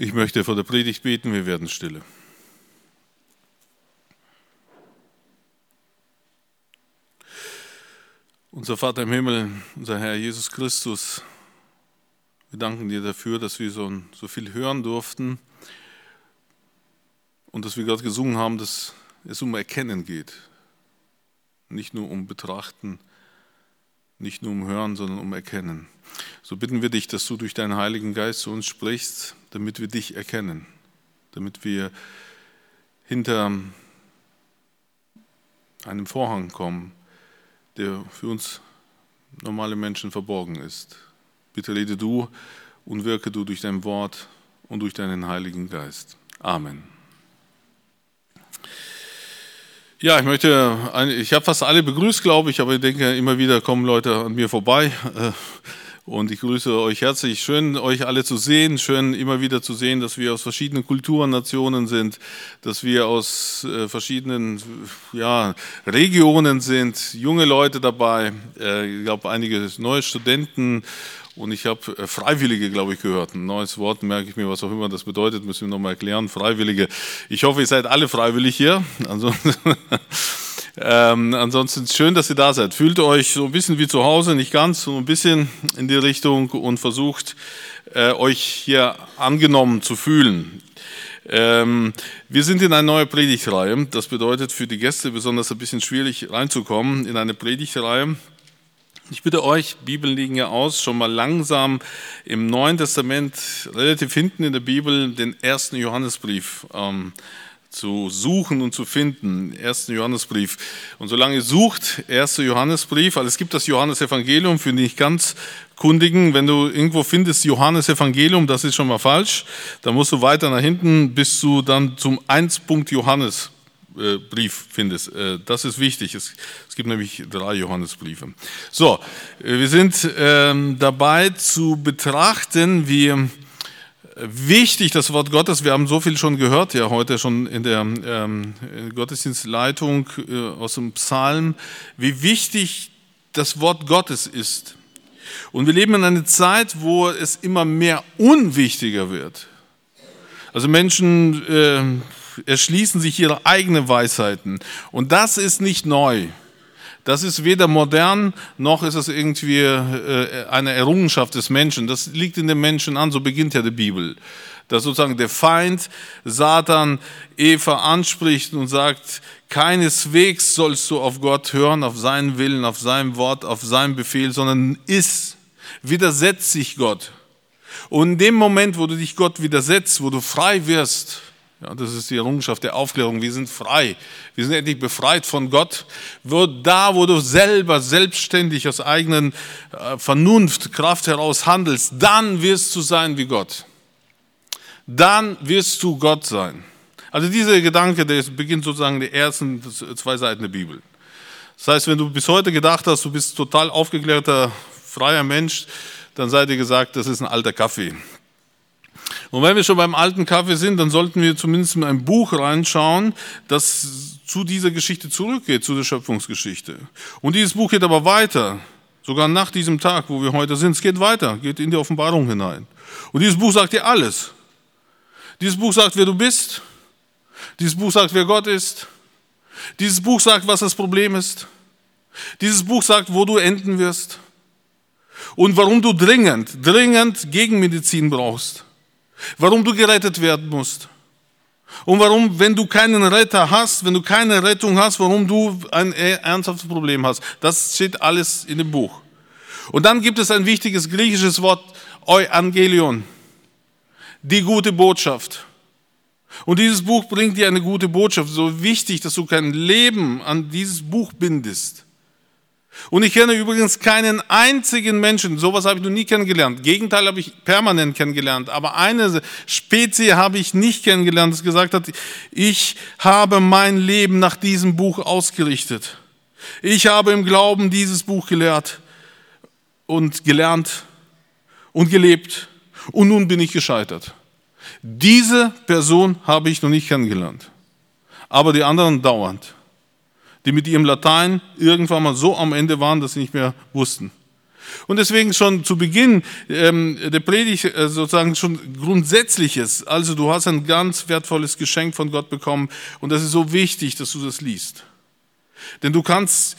Ich möchte vor der Predigt beten, wir werden stille. Unser Vater im Himmel, unser Herr Jesus Christus, wir danken dir dafür, dass wir so viel hören durften und dass wir gerade gesungen haben, dass es um Erkennen geht. Nicht nur um Betrachten, nicht nur um Hören, sondern um Erkennen. So bitten wir dich, dass du durch deinen Heiligen Geist zu uns sprichst, damit wir dich erkennen, damit wir hinter einem Vorhang kommen, der für uns normale Menschen verborgen ist. Bitte rede du und wirke du durch dein Wort und durch deinen Heiligen Geist. Amen. Ja, ich habe fast alle begrüßt, glaube ich, aber ich denke, immer wieder kommen Leute an mir vorbei und ich grüße euch herzlich. Schön, euch alle zu sehen, schön immer wieder zu sehen, dass wir aus verschiedenen Kulturen, Nationen sind, dass wir aus verschiedenen Regionen sind, junge Leute dabei, ich glaube einige neue Studenten. Und ich habe Freiwillige, glaube ich, gehört. Ein neues Wort, merke ich mir, was auch immer das bedeutet, müssen wir nochmal erklären. Freiwillige. Ich hoffe, ihr seid alle freiwillig hier. Ansonsten schön, dass ihr da seid. Fühlt euch so ein bisschen wie zu Hause, nicht ganz, so ein bisschen in die Richtung und versucht, euch hier angenommen zu fühlen. Wir sind in einer neuen Predigtreihe. Das bedeutet für die Gäste besonders ein bisschen schwierig reinzukommen in eine Predigtreihe. Ich bitte euch, Bibeln liegen ja aus, schon mal langsam im Neuen Testament, relativ hinten in der Bibel, den 1. Johannesbrief zu suchen und zu finden. 1. Johannesbrief. Und solange ihr sucht, 1. Johannesbrief, weil es gibt das Johannesevangelium für die nicht ganz Kundigen. Wenn du irgendwo findest Johannesevangelium, das ist schon mal falsch. Dann musst du weiter nach hinten, bis du dann zum 1. Johannes Brief findest. Das ist wichtig. Es gibt nämlich 3 Johannesbriefe. So, wir sind dabei zu betrachten, wie wichtig das Wort Gottes, wir haben so viel schon gehört, ja heute schon in der Gottesdienstleitung aus dem Psalm, wie wichtig das Wort Gottes ist. Und wir leben in einer Zeit, wo es immer mehr unwichtiger wird. Also Menschen erschließen sich ihre eigenen Weisheiten. Und das ist nicht neu. Das ist weder modern, noch ist es irgendwie eine Errungenschaft des Menschen. Das liegt in dem Menschen an, so beginnt ja die Bibel. Dass sozusagen der Feind, Satan, Eva anspricht und sagt, keineswegs sollst du auf Gott hören, auf seinen Willen, auf sein Wort, auf seinen Befehl, sondern widersetzt sich Gott. Und in dem Moment, wo du dich Gott widersetzt, wo du frei wirst, ja, das ist die Errungenschaft der Aufklärung. Wir sind frei. Wir sind endlich befreit von Gott. Wo du selber selbstständig aus eigenen Vernunft, Kraft heraus handelst, dann wirst du sein wie Gott. Dann wirst du Gott sein. Also dieser Gedanke, der beginnt sozusagen die ersten 2 Seiten der Bibel. Das heißt, wenn du bis heute gedacht hast, du bist total aufgeklärter, freier Mensch, dann sei dir gesagt, das ist ein alter Kaffee. Und wenn wir schon beim alten Kaffee sind, dann sollten wir zumindest in ein Buch reinschauen, das zu dieser Geschichte zurückgeht, zu der Schöpfungsgeschichte. Und dieses Buch geht aber weiter, sogar nach diesem Tag, wo wir heute sind. Es geht weiter, geht in die Offenbarung hinein. Und dieses Buch sagt dir alles. Dieses Buch sagt, wer du bist. Dieses Buch sagt, wer Gott ist. Dieses Buch sagt, was das Problem ist. Dieses Buch sagt, wo du enden wirst. Und warum du dringend Gegenmedizin brauchst. Warum du gerettet werden musst. Und warum, wenn du keinen Retter hast, wenn du keine Rettung hast, warum du ein ernsthaftes Problem hast. Das steht alles in dem Buch. Und dann gibt es ein wichtiges griechisches Wort, Euangelion. Die gute Botschaft. Und dieses Buch bringt dir eine gute Botschaft. So wichtig, dass du kein Leben an dieses Buch bindest. Und ich kenne übrigens keinen einzigen Menschen, sowas habe ich noch nie kennengelernt. Gegenteil habe ich permanent kennengelernt. Aber eine Spezie habe ich nicht kennengelernt, die gesagt hat, ich habe mein Leben nach diesem Buch ausgerichtet. Ich habe im Glauben dieses Buch gelernt und gelebt. Und nun bin ich gescheitert. Diese Person habe ich noch nicht kennengelernt. Aber die anderen dauernd. Die mit ihrem Latein irgendwann mal so am Ende waren, dass sie nicht mehr wussten. Und deswegen schon zu Beginn der Predigt sozusagen schon Grundsätzliches. Also du hast ein ganz wertvolles Geschenk von Gott bekommen und das ist so wichtig, dass du das liest. Denn du kannst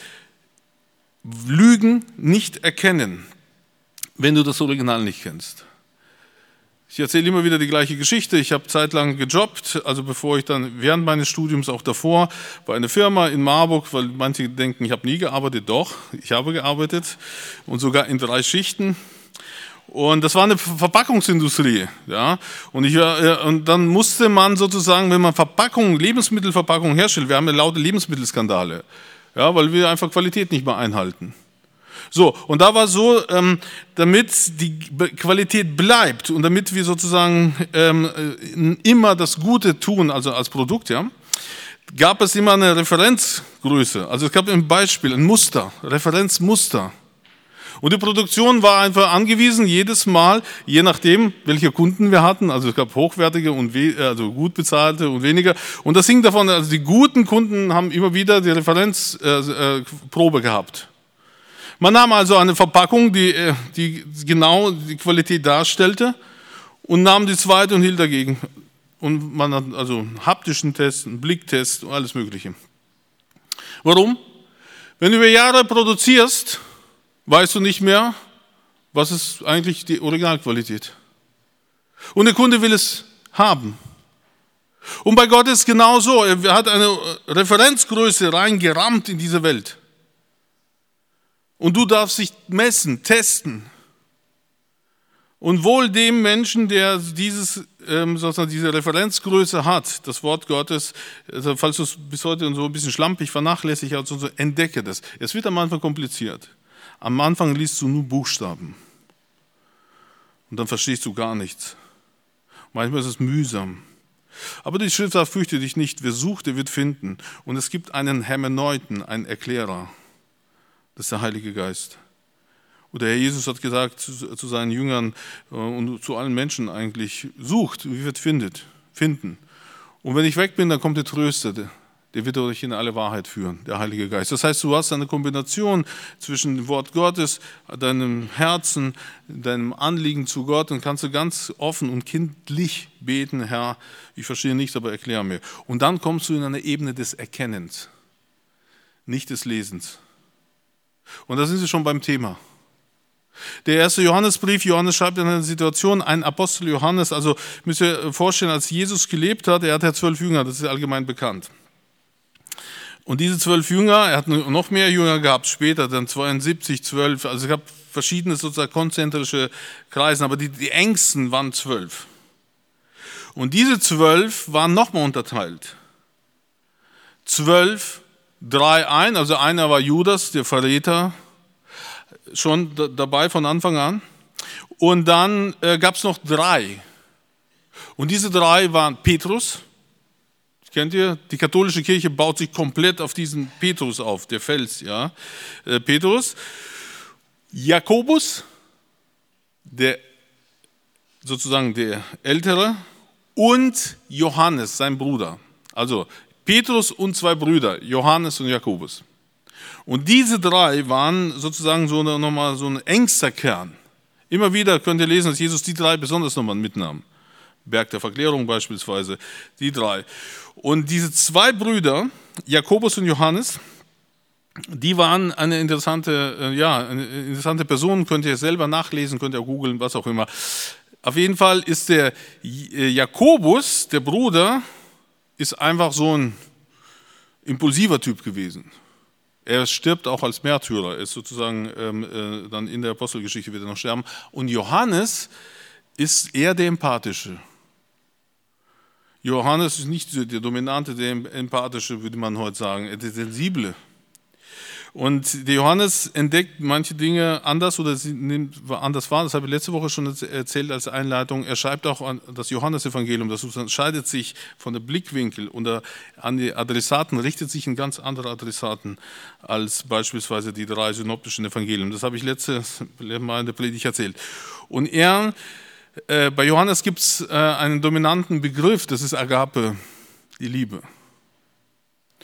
Lügen nicht erkennen, wenn du das Original nicht kennst. Ich erzähle immer wieder die gleiche Geschichte. Ich habe zeitlang gejobbt, also bevor ich dann während meines Studiums auch davor bei einer Firma in Marburg, weil manche denken, ich habe nie gearbeitet. Doch, ich habe gearbeitet und sogar in 3 Schichten. Und das war eine Verpackungsindustrie, ja. Und dann musste man sozusagen, wenn man Lebensmittelverpackungen herstellt, wir haben ja laute Lebensmittelskandale, ja, weil wir einfach Qualität nicht mehr einhalten. So, und da war so, damit die Qualität bleibt und damit wir sozusagen immer das Gute tun, also als Produkt, ja, gab es immer eine Referenzgröße. Also es gab ein Beispiel, ein Muster, Referenzmuster. Und die Produktion war einfach angewiesen, jedes Mal, je nachdem, welche Kunden wir hatten, also es gab hochwertige und also gut bezahlte und weniger. Und das hing davon, also die guten Kunden haben immer wieder die Referenzprobe gehabt. Man nahm also eine Verpackung, die genau die Qualität darstellte und nahm die zweite und hielt dagegen. Und man hat also einen haptischen Test, einen Blicktest und alles Mögliche. Warum? Wenn du über Jahre produzierst, weißt du nicht mehr, was ist eigentlich die Originalqualität. Und der Kunde will es haben. Und bei Gott ist es genauso. Er hat eine Referenzgröße reingerammt in diese Welt. Und du darfst dich messen, testen. Und wohl dem Menschen, der diese Referenzgröße hat, das Wort Gottes, also falls du es bis heute so ein bisschen schlampig vernachlässigt hast, so entdecke das. Es wird am Anfang kompliziert. Am Anfang liest du nur Buchstaben. Und dann verstehst du gar nichts. Manchmal ist es mühsam. Aber die Schrift sagt, fürchte dich nicht, wer sucht, der wird finden. Und es gibt einen Hermeneuten, einen Erklärer. Das ist der Heilige Geist. Und der Herr Jesus hat gesagt zu seinen Jüngern und zu allen Menschen eigentlich, sucht, wie wird finden. Und wenn ich weg bin, dann kommt der Tröster, der wird euch in alle Wahrheit führen, der Heilige Geist. Das heißt, du hast eine Kombination zwischen dem Wort Gottes, deinem Herzen, deinem Anliegen zu Gott und kannst du ganz offen und kindlich beten, Herr, ich verstehe nichts, aber erklär mir. Und dann kommst du in eine Ebene des Erkennens, nicht des Lesens. Und da sind sie schon beim Thema. Der erste Johannesbrief, Johannes schreibt in einer Situation, ein Apostel Johannes, also müsst ihr vorstellen, als Jesus gelebt hat, er hatte ja 12 Jünger, das ist allgemein bekannt. Und diese 12 Jünger, er hat noch mehr Jünger gehabt, später dann 72, 12, also es gab verschiedene sozusagen konzentrische Kreise, aber die engsten waren 12. Und diese 12 waren nochmal unterteilt. 12, 3 ein, also einer war Judas, der Verräter, schon dabei von Anfang an. Und dann gab es noch 3. Und diese 3 waren Petrus. Kennt ihr? Die katholische Kirche baut sich komplett auf diesen Petrus auf, der Fels, ja. Petrus, Jakobus, sozusagen der Ältere, und Johannes, sein Bruder. Also Petrus und 2 Brüder, Johannes und Jakobus. Und diese 3 waren sozusagen nochmal so ein engster Kern. Immer wieder könnt ihr lesen, dass Jesus die 3 besonders nochmal mitnahm. Berg der Verklärung beispielsweise, die 3. Und diese 2 Brüder, Jakobus und Johannes, die waren eine interessante Person, könnt ihr selber nachlesen, könnt ihr googeln, was auch immer. Auf jeden Fall ist der Jakobus, der Bruder, ist einfach so ein impulsiver Typ gewesen. Er stirbt auch als Märtyrer, er ist sozusagen dann in der Apostelgeschichte wird er noch sterben. Und Johannes ist eher der Empathische. Johannes ist nicht der Dominante, der Empathische, würde man heute sagen, der Sensible. Und der Johannes entdeckt manche Dinge anders oder sie nimmt anders wahr. Das habe ich letzte Woche schon erzählt als Einleitung. Er schreibt auch an das Johannesevangelium. Das unterscheidet sich von der Blickwinkel und an die Adressaten, richtet sich an ganz andere Adressaten als beispielsweise die 3 synoptischen Evangelien. Das habe ich letztes Mal in der Predigt erzählt. Und bei Johannes gibt es einen dominanten Begriff, das ist Agape, die Liebe.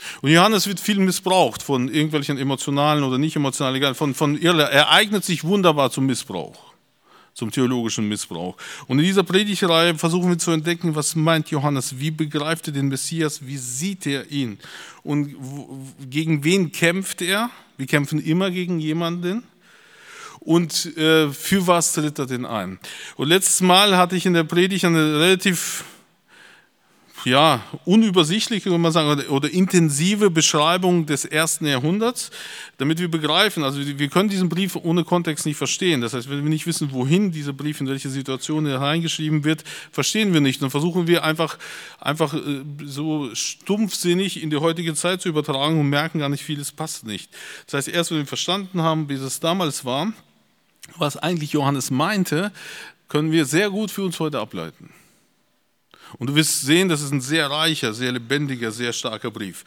Und Johannes wird viel missbraucht von irgendwelchen emotionalen oder nicht emotionalen, von Irrlehren. Er eignet sich wunderbar zum Missbrauch, zum theologischen Missbrauch. Und in dieser Predigtreihe versuchen wir zu entdecken, was meint Johannes, wie begreift er den Messias, wie sieht er ihn und gegen wen kämpft er? Wir kämpfen immer gegen jemanden. Und für was tritt er denn ein? Und letztes Mal hatte ich in der Predigt eine relativ unübersichtliche, kann man sagen, oder intensive Beschreibung des 1. Jahrhunderts, damit wir begreifen, also wir können diesen Brief ohne Kontext nicht verstehen. Das heißt, wenn wir nicht wissen, wohin dieser Brief, in welche Situation er reingeschrieben wird, verstehen wir nicht. Dann versuchen wir einfach so stumpfsinnig in die heutige Zeit zu übertragen und merken gar nicht, vieles passt nicht. Das heißt, erst wenn wir verstanden haben, wie es damals war, was eigentlich Johannes meinte, können wir sehr gut für uns heute ableiten. Und du wirst sehen, das ist ein sehr reicher, sehr lebendiger, sehr starker Brief.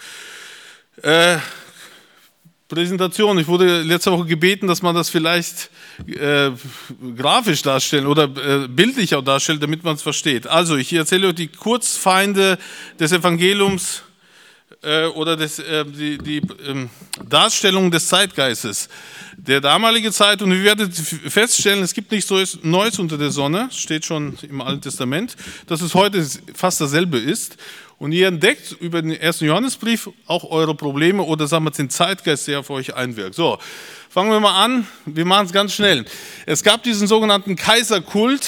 Präsentation. Ich wurde letzte Woche gebeten, dass man das vielleicht grafisch darstellen oder bildlich auch darstellt, damit man es versteht. Also ich erzähle euch die Kurzfeinde des Evangeliums oder die Darstellung des Zeitgeistes der damaligen Zeit. Und ihr werdet feststellen, es gibt nichts Neues unter der Sonne, steht schon im Alten Testament, dass es heute fast dasselbe ist. Und ihr entdeckt über den 1. Johannesbrief auch eure Probleme oder sagen wir den Zeitgeist, der auf euch einwirkt. So, fangen wir mal an. Wir machen es ganz schnell. Es gab diesen sogenannten Kaiserkult.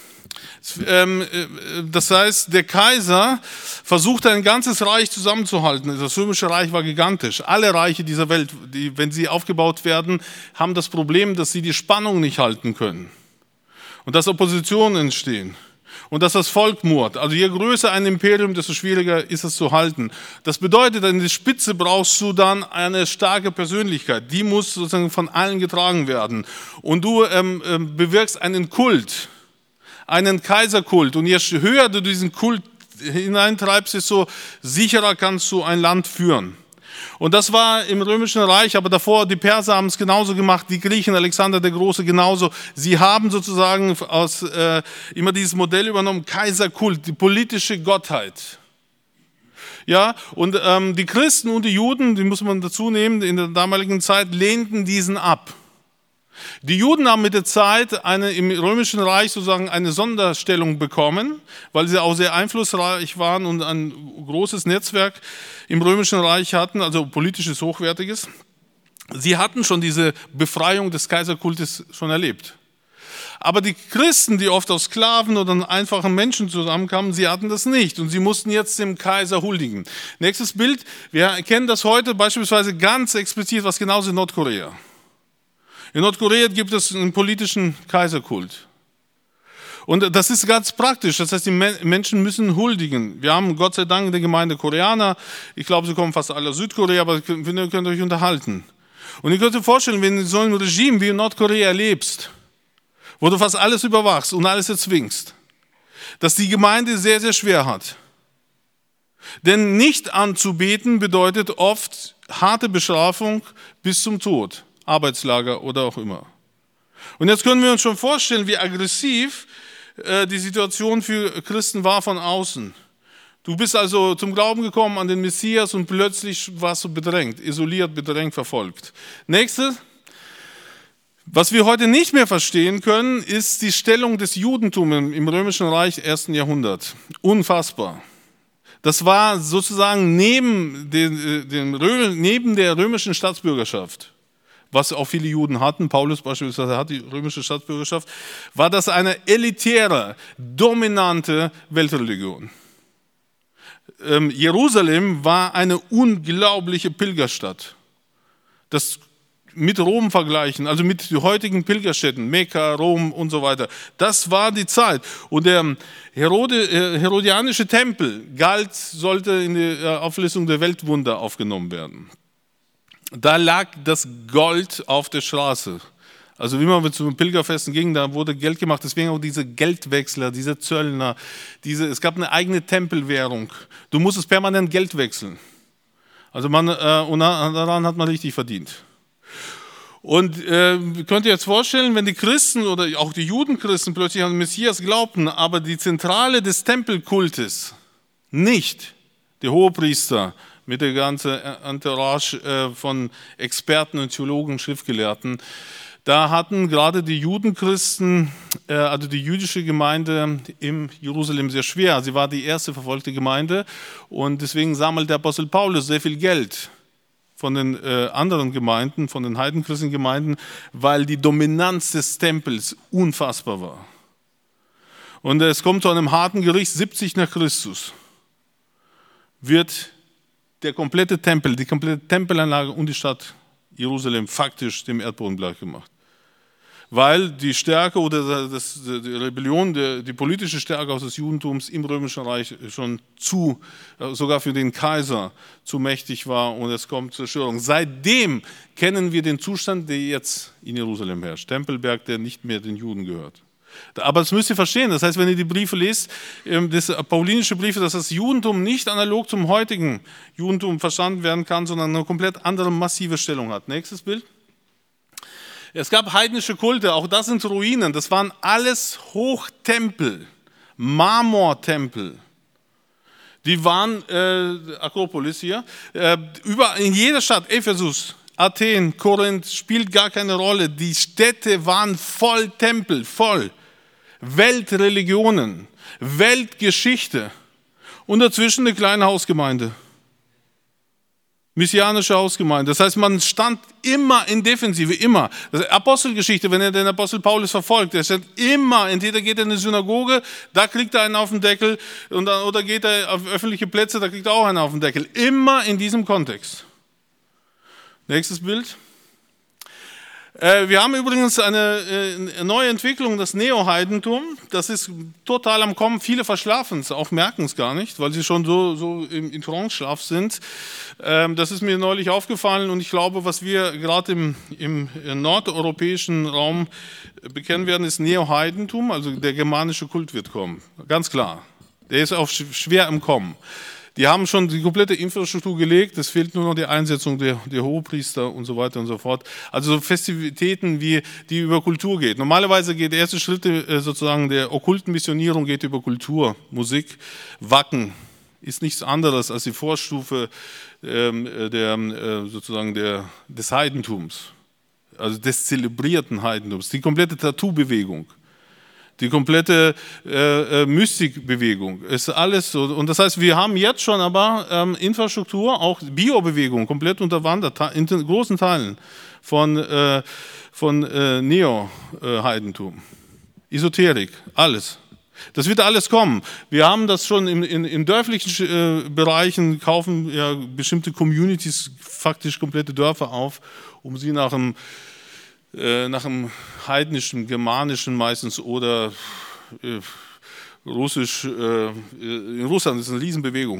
Das heißt, der Kaiser versuchte ein ganzes Reich zusammenzuhalten. Das römische Reich war gigantisch. Alle Reiche dieser Welt, wenn sie aufgebaut werden, haben das Problem, dass sie die Spannung nicht halten können. Und dass Oppositionen entstehen. Und dass das Volk murrt. Also je größer ein Imperium, desto schwieriger ist es zu halten. Das bedeutet, an der Spitze brauchst du dann eine starke Persönlichkeit. Die muss sozusagen von allen getragen werden. Und du bewirkst einen Kult. Einen Kaiserkult. Und je höher du diesen Kult hineintreibst, desto sicherer kannst du ein Land führen. Und das war im Römischen Reich, aber davor, die Perser haben es genauso gemacht, die Griechen, Alexander der Große genauso. Sie haben sozusagen immer dieses Modell übernommen, Kaiserkult, die politische Gottheit. Ja, und die Christen und die Juden, die muss man dazu nehmen, in der damaligen Zeit lehnten diesen ab. Die Juden haben mit der Zeit im Römischen Reich sozusagen eine Sonderstellung bekommen, weil sie auch sehr einflussreich waren und ein großes Netzwerk im Römischen Reich hatten, also politisches, hochwertiges. Sie hatten schon diese Befreiung des Kaiserkultes schon erlebt. Aber die Christen, die oft aus Sklaven oder einfachen Menschen zusammenkamen, sie hatten das nicht und sie mussten jetzt dem Kaiser huldigen. Nächstes Bild, wir erkennen das heute beispielsweise ganz explizit, was genauso in Nordkorea. In Nordkorea gibt es einen politischen Kaiserkult. Und das ist ganz praktisch. Das heißt, die Menschen müssen huldigen. Wir haben Gott sei Dank in der Gemeinde Koreaner. Ich glaube, sie kommen fast alle aus Südkorea, aber ihr könnt euch unterhalten. Und ihr könnt euch vorstellen, wenn du in so einem Regime wie in Nordkorea lebst, wo du fast alles überwachst und alles erzwingst, dass die Gemeinde sehr, sehr schwer hat. Denn nicht anzubeten bedeutet oft harte Bestrafung bis zum Tod. Arbeitslager oder auch immer. Und jetzt können wir uns schon vorstellen, wie aggressiv die Situation für Christen war von außen. Du bist also zum Glauben gekommen an den Messias und plötzlich warst du bedrängt, isoliert, bedrängt, verfolgt. Nächstes, was wir heute nicht mehr verstehen können, ist die Stellung des Judentums im Römischen Reich 1. Jahrhundert. Unfassbar. Das war sozusagen neben der römischen Staatsbürgerschaft, was auch viele Juden hatten, Paulus beispielsweise hat die römische Staatsbürgerschaft, war das eine elitäre, dominante Weltreligion. Jerusalem war eine unglaubliche Pilgerstadt. Das mit Rom vergleichen, also mit den heutigen Pilgerstätten, Mekka, Rom und so weiter. Das war die Zeit. Und der herodianische Tempel sollte in die Auflistung der Weltwunder aufgenommen werden. Da lag das Gold auf der Straße. Also wie man zu Pilgerfesten ging, da wurde Geld gemacht. Deswegen auch diese Geldwechsler, diese Zöllner. Es gab eine eigene Tempelwährung. Du musstest permanent Geld wechseln. Also und daran hat man richtig verdient. Und könnt ihr jetzt vorstellen, wenn die Christen oder auch die Judenchristen plötzlich an den Messias glaubten, aber die Zentrale des Tempelkultes nicht der Hohepriester, mit der ganzen Entourage von Experten und Theologen, Schriftgelehrten. Da hatten gerade die Judenchristen, also die jüdische Gemeinde in Jerusalem sehr schwer. Sie war die erste verfolgte Gemeinde und deswegen sammelte der Apostel Paulus sehr viel Geld von den anderen Gemeinden, von den heidenchristlichen Gemeinden, weil die Dominanz des Tempels unfassbar war. Und es kommt zu einem harten Gericht, 70 nach Christus wird der komplette Tempel, die komplette Tempelanlage und die Stadt Jerusalem faktisch dem Erdboden gleichgemacht. Weil die Stärke oder die Rebellion, die politische Stärke aus des Judentums im Römischen Reich schon sogar für den Kaiser zu mächtig war und es kommt zur Zerstörung. Seitdem kennen wir den Zustand, der jetzt in Jerusalem herrscht. Tempelberg, der nicht mehr den Juden gehört. Aber das müsst ihr verstehen, das heißt, wenn ihr die Briefe lest, das paulinische Briefe, dass das Judentum nicht analog zum heutigen Judentum verstanden werden kann, sondern eine komplett andere massive Stellung hat. Nächstes Bild. Es gab heidnische Kulte, auch das sind Ruinen, das waren alles Hochtempel, Marmortempel. Die waren, Akropolis hier, in jeder Stadt, Ephesus, Athen, Korinth, spielt gar keine Rolle. Die Städte waren voll Tempel, voll. Weltreligionen, Weltgeschichte und dazwischen eine kleine Hausgemeinde. Messianische Hausgemeinde. Das heißt, man stand immer in Defensive, immer. Das ist Apostelgeschichte, wenn ihr den Apostel Paulus verfolgt, er stand immer, entweder geht er in eine Synagoge, da kriegt er einen auf den Deckel, oder geht er auf öffentliche Plätze, da kriegt er auch einen auf den Deckel. Immer in diesem Kontext. Nächstes Bild. Wir haben übrigens eine neue Entwicklung, das Neo-Heidentum. Das ist total am Kommen. Viele verschlafen es, auch merken es gar nicht, weil sie schon so in Trance-Schlaf sind. Das ist mir neulich aufgefallen und ich glaube, was wir gerade im nordeuropäischen Raum bekennen werden, ist Neo-Heidentum, also der germanische Kult wird kommen. Ganz klar. Der ist auch schwer im Kommen. Die haben schon die komplette Infrastruktur gelegt, es fehlt nur noch die Einsetzung der Hohepriester und so weiter und so fort. Also so Festivitäten, die über Kultur geht. Normalerweise geht der erste Schritt sozusagen der okkulten Missionierung geht über Kultur, Musik, Wacken. Ist nichts anderes als die Vorstufe des Heidentums, also des zelebrierten Heidentums, die komplette Tattoo-Bewegung. Die komplette Mystikbewegung ist alles so. Und das heißt, wir haben jetzt schon aber Infrastruktur, auch Biobewegung, komplett unterwandert, in großen Teilen von Neo-Heidentum. Esoterik, alles. Das wird alles kommen. Wir haben das schon in dörflichen Bereichen, kaufen ja bestimmte Communities faktisch komplette Dörfer auf, um sie nach dem heidnischen, germanischen meistens oder russisch, in Russland ist eine Riesenbewegung.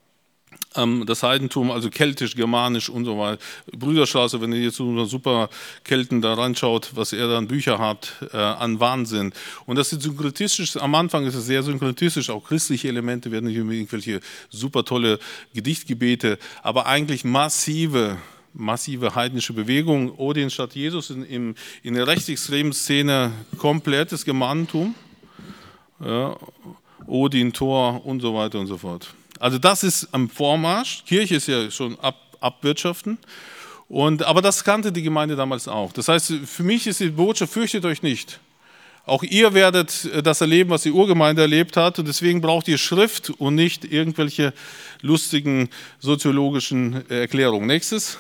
Das Heidentum, also keltisch, germanisch und so weiter. Brüderstraße, wenn ihr jetzt so super Kelten da reinschaut, was er da an Bücher hat, an Wahnsinn. Und das ist synkretistisch, am Anfang ist es sehr synkretistisch, auch christliche Elemente werden hier irgendwelche super tolle Gedichtgebete, aber eigentlich massive heidnische Bewegung. Odin statt Jesus in der rechtsextremen Szene komplettes Germanentum. Ja, Odin, Thor und so weiter und so fort. Also das ist am Vormarsch. Kirche ist ja schon abwirtschaften. Aber das kannte die Gemeinde damals auch. Das heißt, für mich ist die Botschaft, fürchtet euch nicht. Auch ihr werdet das erleben, was die Urgemeinde erlebt hat. Und deswegen braucht ihr Schrift und nicht irgendwelche lustigen soziologischen Erklärungen. Nächstes.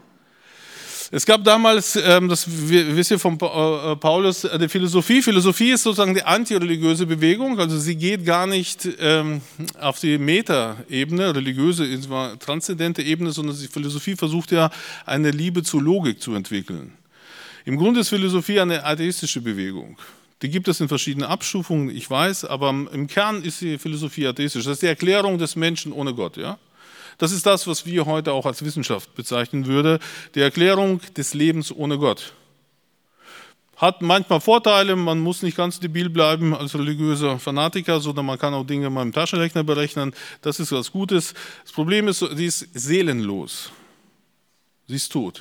Es gab damals, das wisst ihr von Paulus, die Philosophie. Philosophie ist sozusagen die antireligiöse Bewegung, also sie geht gar nicht auf die Meta-Ebene, religiöse, transzendente Ebene, sondern die Philosophie versucht ja eine Liebe zur Logik zu entwickeln. Im Grunde ist Philosophie eine atheistische Bewegung. Die gibt es in verschiedenen Abstufungen, ich weiß, aber im Kern ist die Philosophie atheistisch. Das ist die Erklärung des Menschen ohne Gott, ja? Das ist das, was wir heute auch als Wissenschaft bezeichnen würden, die Erklärung des Lebens ohne Gott. Hat manchmal Vorteile, man muss nicht ganz debil bleiben als religiöser Fanatiker, sondern man kann auch Dinge mal im Taschenrechner berechnen, das ist was Gutes. Das Problem ist, sie ist seelenlos, sie ist tot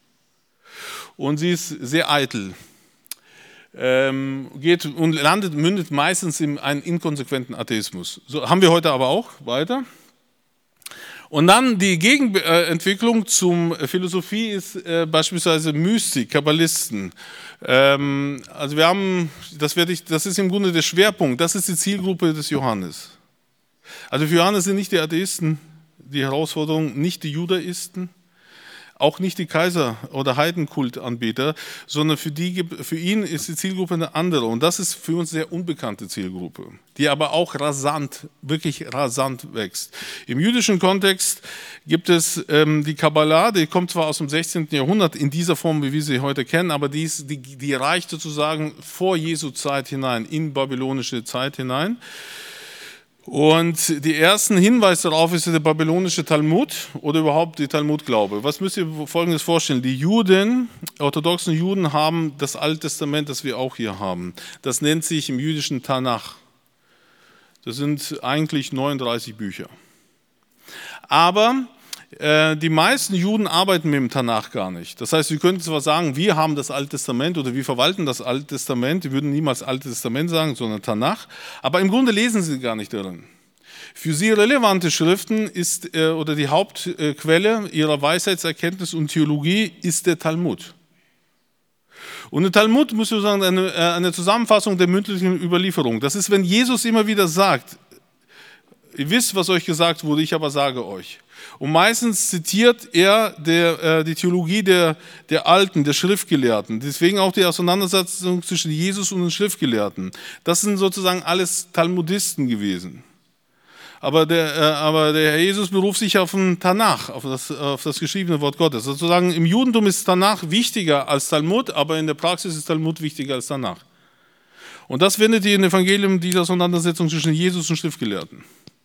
und sie ist sehr eitel, mündet meistens in einen inkonsequenten Atheismus. So haben wir heute aber auch weiter. Und dann die Gegenentwicklung zum Philosophie ist beispielsweise Mystik, Kabbalisten. Also wir haben, das ist im Grunde der Schwerpunkt, das ist die Zielgruppe des Johannes. Also für Johannes sind nicht die Atheisten die Herausforderung, nicht die Judaisten, auch nicht die Kaiser- oder Heidenkultanbeter, sondern für ihn ist die Zielgruppe eine andere. Und das ist für uns sehr unbekannte Zielgruppe, die aber auch wirklich rasant wächst. Im jüdischen Kontext gibt es die Kabbalah, die kommt zwar aus dem 16. Jahrhundert in dieser Form, wie wir sie heute kennen, aber die reicht sozusagen vor Jesu Zeit hinein, in babylonische Zeit hinein. Und die ersten Hinweise darauf ist der babylonische Talmud oder überhaupt die Talmudglaube. Was müsst ihr Folgendes vorstellen? Die Juden, orthodoxen Juden haben das Alte Testament, das wir auch hier haben. Das nennt sich im jüdischen Tanach. Das sind eigentlich 39 Bücher. Aber die meisten Juden arbeiten mit dem Tanach gar nicht. Das heißt, sie könnten zwar sagen, wir haben das Alte Testament oder wir verwalten das Alte Testament, die würden niemals Alte Testament sagen, sondern Tanach, aber im Grunde lesen sie gar nicht darin. Für sie relevante Schriften ist, oder die Hauptquelle ihrer Weisheitserkenntnis und Theologie ist der Talmud. Und der Talmud, muss ich sagen, eine Zusammenfassung der mündlichen Überlieferung. Das ist, wenn Jesus immer wieder sagt, ihr wisst, was euch gesagt wurde, ich aber sage euch. Und meistens zitiert er die Theologie der Alten, der Schriftgelehrten. Deswegen auch die Auseinandersetzung zwischen Jesus und den Schriftgelehrten. Das sind sozusagen alles Talmudisten gewesen. Aber der Herr Jesus beruft sich auf den Tanach, auf das geschriebene Wort Gottes. Sozusagen im Judentum ist Tanach wichtiger als Talmud, aber in der Praxis ist Talmud wichtiger als Tanach. Und das findet ihr in den Evangelien, diese Auseinandersetzung zwischen Jesus und Schriftgelehrten.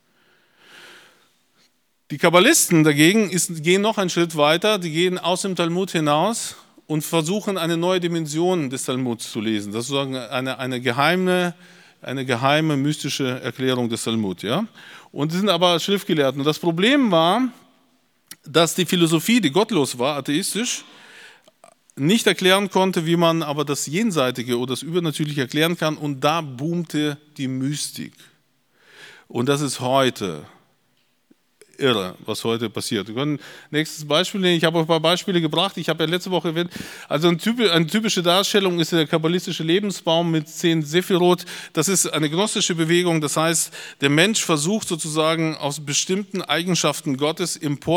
Die Kabbalisten dagegen gehen noch einen Schritt weiter, die gehen aus dem Talmud hinaus und versuchen eine neue Dimension des Talmuds zu lesen. Das ist sozusagen eine geheime mystische Erklärung des Talmud. Ja? Und sie sind aber Schriftgelehrten. Und das Problem war, dass die Philosophie, die gottlos war, atheistisch, nicht erklären konnte, wie man aber das Jenseitige oder das Übernatürliche erklären kann. Und da boomte die Mystik. Und das ist heute irre, was heute passiert. Wir können nächstes Beispiel nehmen. Ich habe ein paar Beispiele gebracht. Ich habe ja letzte Woche erwähnt, also eine typische Darstellung ist der kabbalistische Lebensbaum mit 10 Sephirot. Das ist eine gnostische Bewegung. Das heißt, der Mensch versucht sozusagen aus bestimmten Eigenschaften Gottes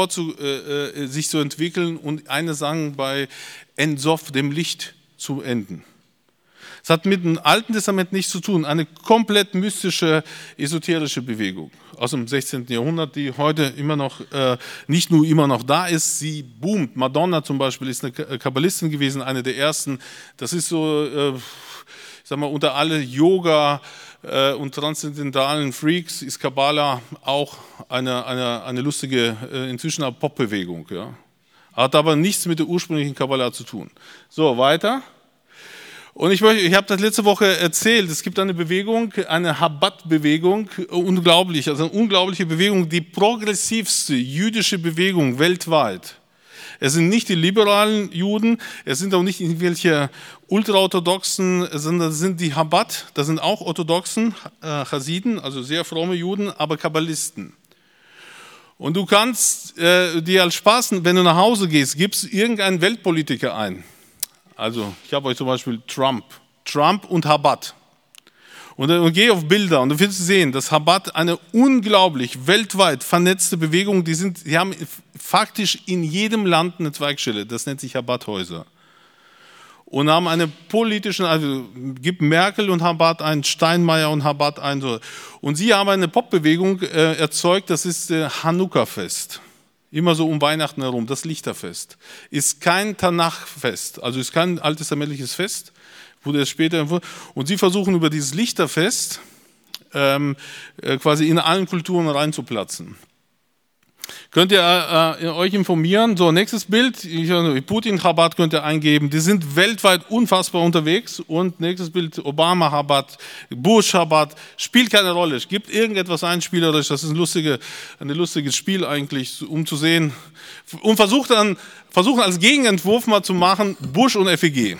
sich zu entwickeln und eine sagen bei En Sof, dem Licht, zu enden. Es hat mit dem Alten Testament nichts zu tun. Eine komplett mystische, esoterische Bewegung aus dem 16. Jahrhundert, die heute immer noch, nicht nur immer noch da ist, sie boomt. Madonna zum Beispiel ist eine Kabbalistin gewesen, eine der ersten. Das ist so, ich sag mal, unter alle Yoga und transzendentalen Freaks ist Kabbala auch eine lustige, inzwischen eine Popbewegung. Ja. Hat aber nichts mit der ursprünglichen Kabbala zu tun. So, weiter. Und ich habe das letzte Woche erzählt, es gibt eine Bewegung, eine Chabad-Bewegung, unglaublich, also eine unglaubliche Bewegung, die progressivste jüdische Bewegung weltweit. Es sind nicht die liberalen Juden, es sind auch nicht irgendwelche ultraorthodoxen, sondern es sind die Chabad, das sind auch orthodoxen Chasiden, also sehr fromme Juden, aber Kabbalisten. Und du kannst dir als Spaß, wenn du nach Hause gehst, gibst irgendeinen Weltpolitiker ein. Also ich habe euch zum Beispiel Trump und Chabad. Und geh auf Bilder und du wirst sehen, dass Chabad eine unglaublich weltweit vernetzte Bewegung, die haben faktisch in jedem Land eine Zweigstelle, das nennt sich Chabad-Häuser. Und haben eine politische, also gibt Merkel und Chabad ein, Steinmeier und Chabad ein. So. Und sie haben eine Popbewegung erzeugt, das ist Chanukka-Fest. Immer so um Weihnachten herum, das Lichterfest. Ist kein Tanach-Fest, also ist kein alttestamentliches Fest, wurde es später. Und sie versuchen über dieses Lichterfest quasi in allen Kulturen reinzuplatzen. Könnt ihr euch informieren. So, nächstes Bild, Putin Chabad könnt ihr eingeben. Die sind weltweit unfassbar unterwegs. Und nächstes Bild, Obama Chabad, Bush Chabad, spielt keine Rolle. Es gibt irgendetwas einspielerisch, das ist ein lustiges Spiel eigentlich, um zu sehen. Und versuchen als Gegenentwurf mal zu machen, Bush und FEG.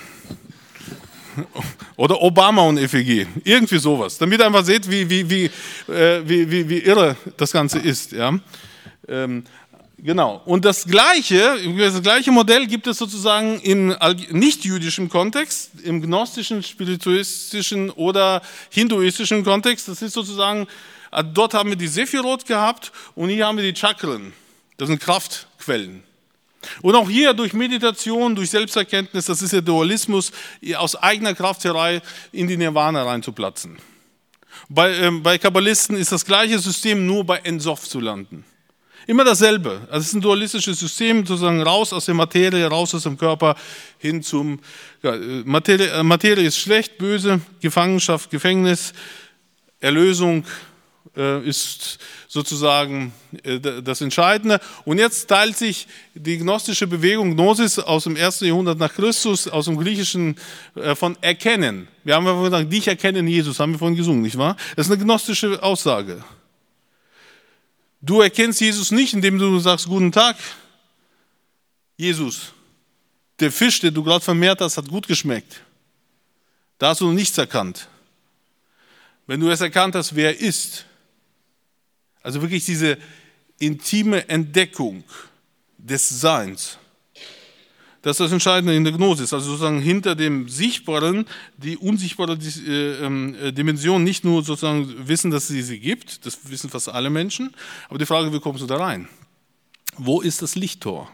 Oder Obama und FEG. Irgendwie sowas. Damit ihr einfach seht, wie irre das Ganze ist. Ja. Genau. Und das gleiche Modell gibt es sozusagen im nicht-jüdischen Kontext, im gnostischen, spirituistischen oder hinduistischen Kontext. Das ist sozusagen, dort haben wir die Sephirot gehabt und hier haben wir die Chakren. Das sind Kraftquellen. Und auch hier durch Meditation, durch Selbsterkenntnis, das ist der Dualismus, aus eigener Kraft herein in die Nirvana reinzuplatzen. Bei Kabbalisten ist das gleiche System, nur bei Ensof zu landen. Immer dasselbe. Also es ist ein dualistisches System, sozusagen raus aus der Materie, raus aus dem Körper, hin zum Materie ist schlecht, böse, Gefangenschaft, Gefängnis, Erlösung ist sozusagen das Entscheidende. Und jetzt teilt sich die gnostische Bewegung Gnosis aus dem 1. Jahrhundert nach Christus, aus dem Griechischen von Erkennen. Wir haben ja vorhin gesagt, dich erkennen Jesus, haben wir vorhin gesungen, nicht wahr? Das ist eine gnostische Aussage. Du erkennst Jesus nicht, indem du sagst, guten Tag, Jesus, der Fisch, den du gerade vermehrt hast, hat gut geschmeckt. Da hast du noch nichts erkannt. Wenn du es erkannt hast, wer er ist, also wirklich diese intime Entdeckung des Seins, das ist das Entscheidende in der Gnosis, also sozusagen hinter dem Sichtbaren, die unsichtbare Dimension, nicht nur sozusagen wissen, dass es sie gibt, das wissen fast alle Menschen, aber die Frage, wie kommst du da rein? Wo ist das Lichttor?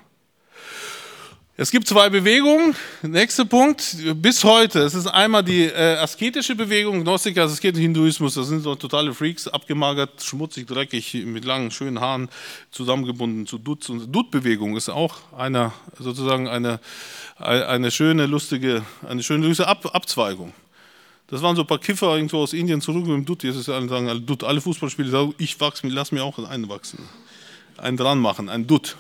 Es gibt zwei Bewegungen. Nächster Punkt, bis heute. Es ist einmal die asketische Bewegung, Gnostiker, also es geht um Hinduismus, das sind so totale Freaks, abgemagert, schmutzig, dreckig, mit langen, schönen Haaren, zusammengebunden zu Duts. Und Dut-Bewegung ist auch sozusagen eine schöne, lustige Abzweigung. Das waren so ein paar Kiffer irgendwo aus Indien zurück mit dem Dut. Jetzt sagen Dut, alle Fußballspieler sagen, lass mir auch einen wachsen. Einen dran machen, ein Dut.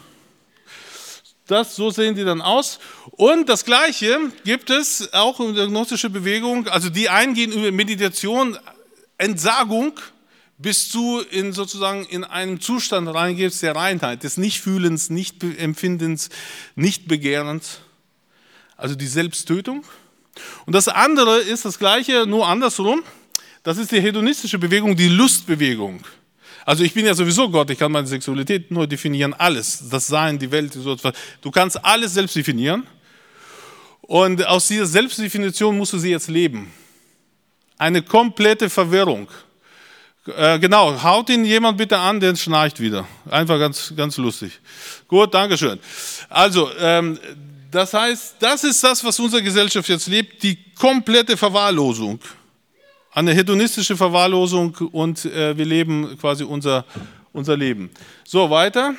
So sehen die dann aus. Und das Gleiche gibt es auch in der gnostischen Bewegung, also die eingehen über Meditation, Entsagung, bis du sozusagen in einen Zustand reingehst der Reinheit, des Nichtfühlens, Nichtempfindens, Nichtbegehrens, also die Selbsttötung. Und das andere ist das Gleiche, nur andersrum, das ist die hedonistische Bewegung, die Lustbewegung. Also ich bin ja sowieso Gott, ich kann meine Sexualität nur definieren, alles, das Sein, die Welt, so etwas. Du kannst alles selbst definieren und aus dieser Selbstdefinition musst du sie jetzt leben. Eine komplette Verwirrung. Genau, haut ihn jemand bitte an, der schnarcht wieder. Einfach ganz, ganz lustig. Gut, Dankeschön. Also, das heißt, das ist das, was unsere Gesellschaft jetzt lebt, die komplette Verwahrlosung. Eine hedonistische Verwahrlosung und wir leben quasi unser Leben. So, weiter.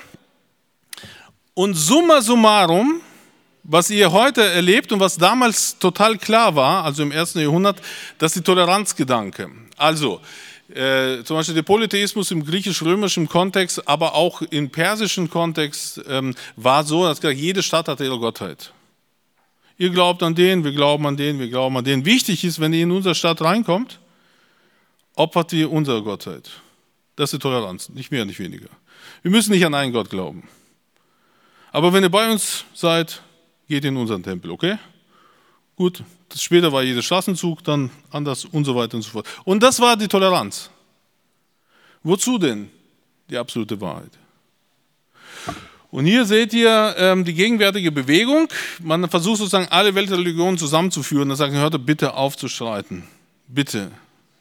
Und summa summarum, was ihr heute erlebt und was damals total klar war, also im 1. Jahrhundert, das ist die Toleranzgedanke. Also, zum Beispiel der Polytheismus im griechisch-römischen Kontext, aber auch im persischen Kontext war so, dass jede Stadt hatte ihre Gottheit. Ihr glaubt an den, wir glauben an den, wir glauben an den. Wichtig ist, wenn ihr in unsere Stadt reinkommt, opfert ihr unsere Gottheit. Das ist die Toleranz, nicht mehr, nicht weniger. Wir müssen nicht an einen Gott glauben. Aber wenn ihr bei uns seid, geht in unseren Tempel, okay? Gut, später war jeder Straßenzug dann anders und so weiter und so fort. Und das war die Toleranz. Wozu denn die absolute Wahrheit? Und hier seht ihr die gegenwärtige Bewegung. Man versucht sozusagen alle Weltreligionen zusammenzuführen. Da sagen, hört bitte auf zu streiten. Bitte.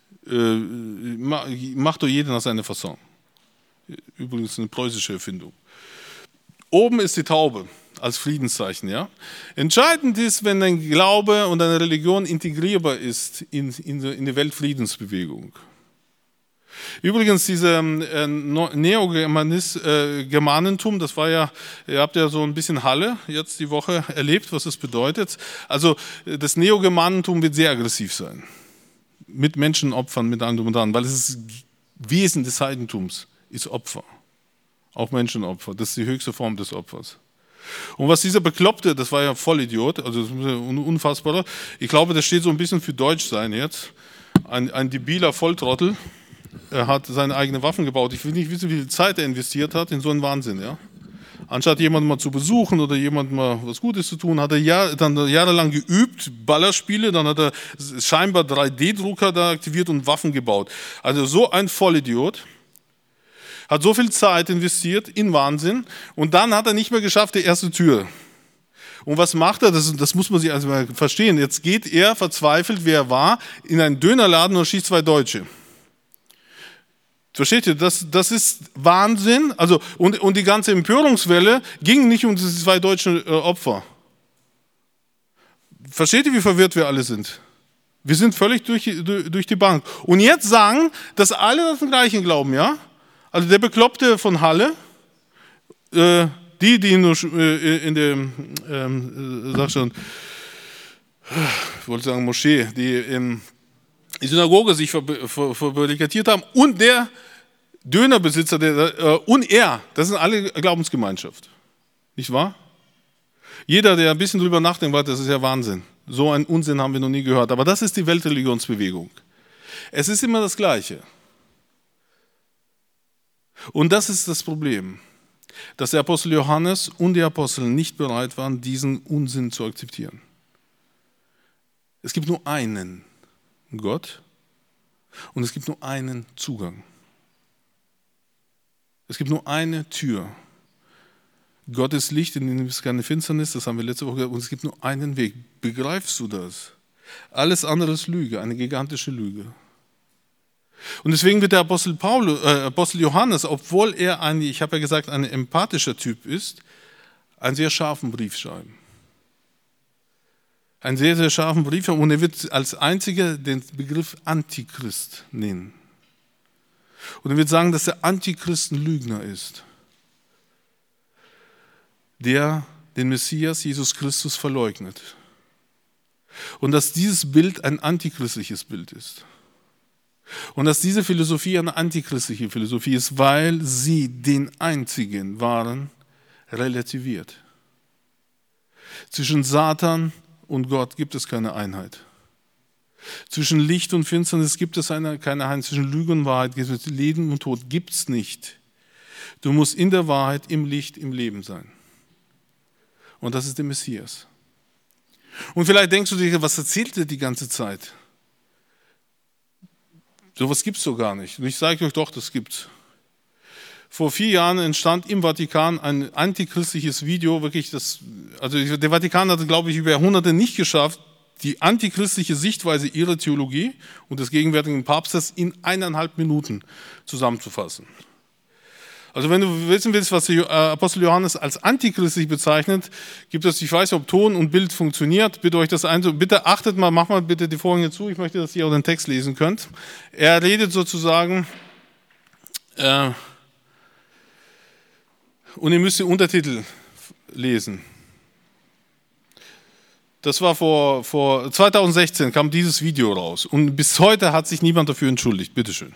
Macht doch jeder nach seiner Fasson. Übrigens eine preußische Erfindung. Oben ist die Taube als Friedenszeichen. Ja? Entscheidend ist, wenn ein Glaube und eine Religion integrierbar ist in die Weltfriedensbewegung. Übrigens, diese Neogermanentum, das war ja, ihr habt ja so ein bisschen Halle jetzt die Woche erlebt, was das bedeutet. Also das Neogermanentum wird sehr aggressiv sein. Mit Menschenopfern, mit allem drum und dran, weil es ist Wesen des Heidentums, ist Opfer. Auch Menschenopfer, das ist die höchste Form des Opfers. Und was dieser Bekloppte, das war ja Vollidiot, also das ist ein unfassbarer, ich glaube, das steht so ein bisschen für Deutsch sein jetzt, ein debiler Volltrottel. Er hat seine eigenen Waffen gebaut. Ich will nicht wissen, wie viel Zeit er investiert hat in so einen Wahnsinn. Ja? Anstatt jemanden mal zu besuchen oder jemandem mal was Gutes zu tun, hat er dann jahrelang geübt, Ballerspiele, dann hat er scheinbar 3D-Drucker da aktiviert und Waffen gebaut. Also so ein Vollidiot hat so viel Zeit investiert in Wahnsinn und dann hat er nicht mehr geschafft, die erste Tür. Und was macht er? Das muss man sich also mal verstehen. Jetzt geht er, verzweifelt, wer er war, in einen Dönerladen und schießt 2 Deutsche. Versteht ihr? Das ist Wahnsinn. Also, und die ganze Empörungswelle ging nicht um diese 2 deutschen Opfer. Versteht ihr, wie verwirrt wir alle sind? Wir sind völlig durch die Bank. Und jetzt sagen, dass alle das Gleiche glauben, ja? Also der Bekloppte von Halle, die in der, sag schon, ich wollte sagen Moschee, die in die Synagoge sich verbarrikadiert haben und der Dönerbesitzer und er, das sind alle Glaubensgemeinschaft. Nicht wahr? Jeder, der ein bisschen drüber nachdenkt, das ist ja Wahnsinn. So einen Unsinn haben wir noch nie gehört. Aber das ist die Weltreligionsbewegung. Es ist immer das Gleiche. Und das ist das Problem, dass der Apostel Johannes und die Apostel nicht bereit waren, diesen Unsinn zu akzeptieren. Es gibt nur einen Gott und es gibt nur einen Zugang. Es gibt nur eine Tür. Gott ist Licht, in dem ist keine Finsternis, das haben wir letzte Woche gesagt, und es gibt nur einen Weg. Begreifst du das? Alles andere ist Lüge, eine gigantische Lüge. Und deswegen wird der Apostel Johannes, obwohl er ich habe ja gesagt, ein empathischer Typ ist, einen sehr scharfen Brief schreiben. Einen sehr, sehr scharfen Brief, und er wird als einziger den Begriff Antichrist nennen. Und er wird sagen, dass der Antichrist ein Lügner ist, der den Messias, Jesus Christus, verleugnet. Und dass dieses Bild ein antichristliches Bild ist. Und dass diese Philosophie eine antichristliche Philosophie ist, weil sie den einzigen wahren relativiert. Zwischen Satan und Gott gibt es keine Einheit. Zwischen Licht und Finsternis gibt es keine Einheit. Zwischen Lüge und Wahrheit, Leben und Tod gibt es nicht. Du musst in der Wahrheit, im Licht, im Leben sein. Und das ist der Messias. Und vielleicht denkst du dir, was erzählt er die ganze Zeit? Sowas gibt es doch gar nicht. Und ich sage euch doch, das gibt's. Vor 4 Jahren entstand im Vatikan ein antichristliches Video, also der Vatikan hatte, glaube ich, über Jahrhunderte nicht geschafft, die antichristliche Sichtweise ihrer Theologie und des gegenwärtigen Papstes in 1,5 Minuten zusammenzufassen. Also wenn du wissen willst, was der Apostel Johannes als antichristlich bezeichnet, gibt es, ich weiß nicht, ob Ton und Bild funktioniert, bitte euch das bitte achtet mal, macht mal bitte die Vorhänge zu, ich möchte, dass ihr auch den Text lesen könnt. Er redet sozusagen, und ihr müsst den Untertitel lesen. Das war vor 2016 kam dieses Video raus und bis heute hat sich niemand dafür entschuldigt. Bitteschön.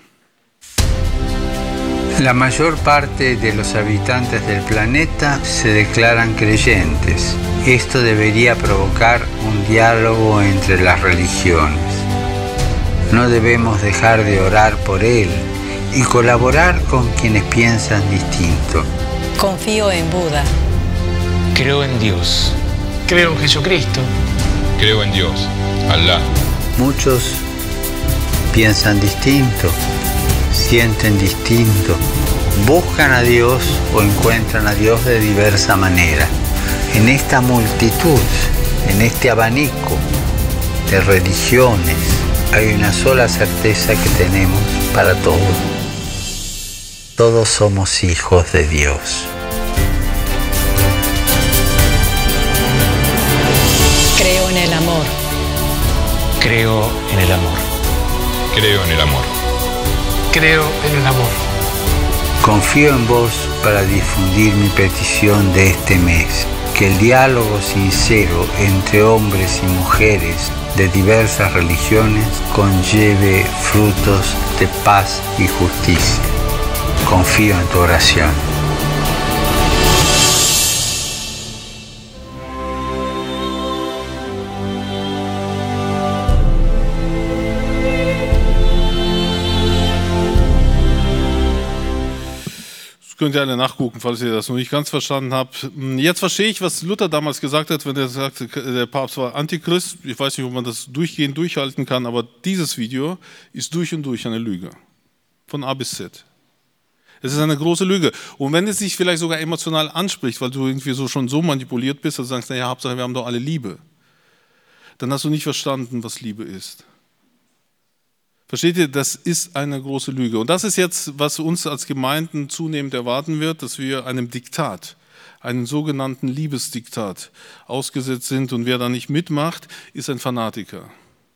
La mayor parte de los habitantes del planeta se declaran creyentes. Esto debería provocar un diálogo entre las religiones. No debemos dejar de orar por él y colaborar con quienes piensan distinto. Confío en Buda. Creo en Dios. Creo en Jesucristo. Creo en Dios, Alá. Muchos piensan distinto, sienten distinto, buscan a Dios o encuentran a Dios de diversa manera. En esta multitud, en este abanico de religiones, hay una sola certeza que tenemos para todos. Todos somos hijos de Dios. Creo en el amor. Creo en el amor. Creo en el amor. Creo en el amor. Confío en vos para difundir mi petición de este mes. Que el diálogo sincero entre hombres y mujeres de diversas religiones conlleve frutos de paz y justicia. Confío en tu oración. Könnt ihr alle nachgucken, falls ihr das noch nicht ganz verstanden habt. Jetzt verstehe ich, was Luther damals gesagt hat, wenn er sagte, der Papst war Antichrist. Ich weiß nicht, ob man das durchgehend durchhalten kann, aber dieses Video ist durch und durch eine Lüge. Von A bis Z. Es ist eine große Lüge. Und wenn es dich vielleicht sogar emotional anspricht, weil du irgendwie schon so manipuliert bist, dass du sagst, naja, Hauptsache wir haben doch alle Liebe, dann hast du nicht verstanden, was Liebe ist. Versteht ihr, das ist eine große Lüge. Und das ist jetzt, was uns als Gemeinden zunehmend erwarten wird, dass wir einem Diktat, einem sogenannten Liebesdiktat ausgesetzt sind. Und wer da nicht mitmacht, ist ein Fanatiker.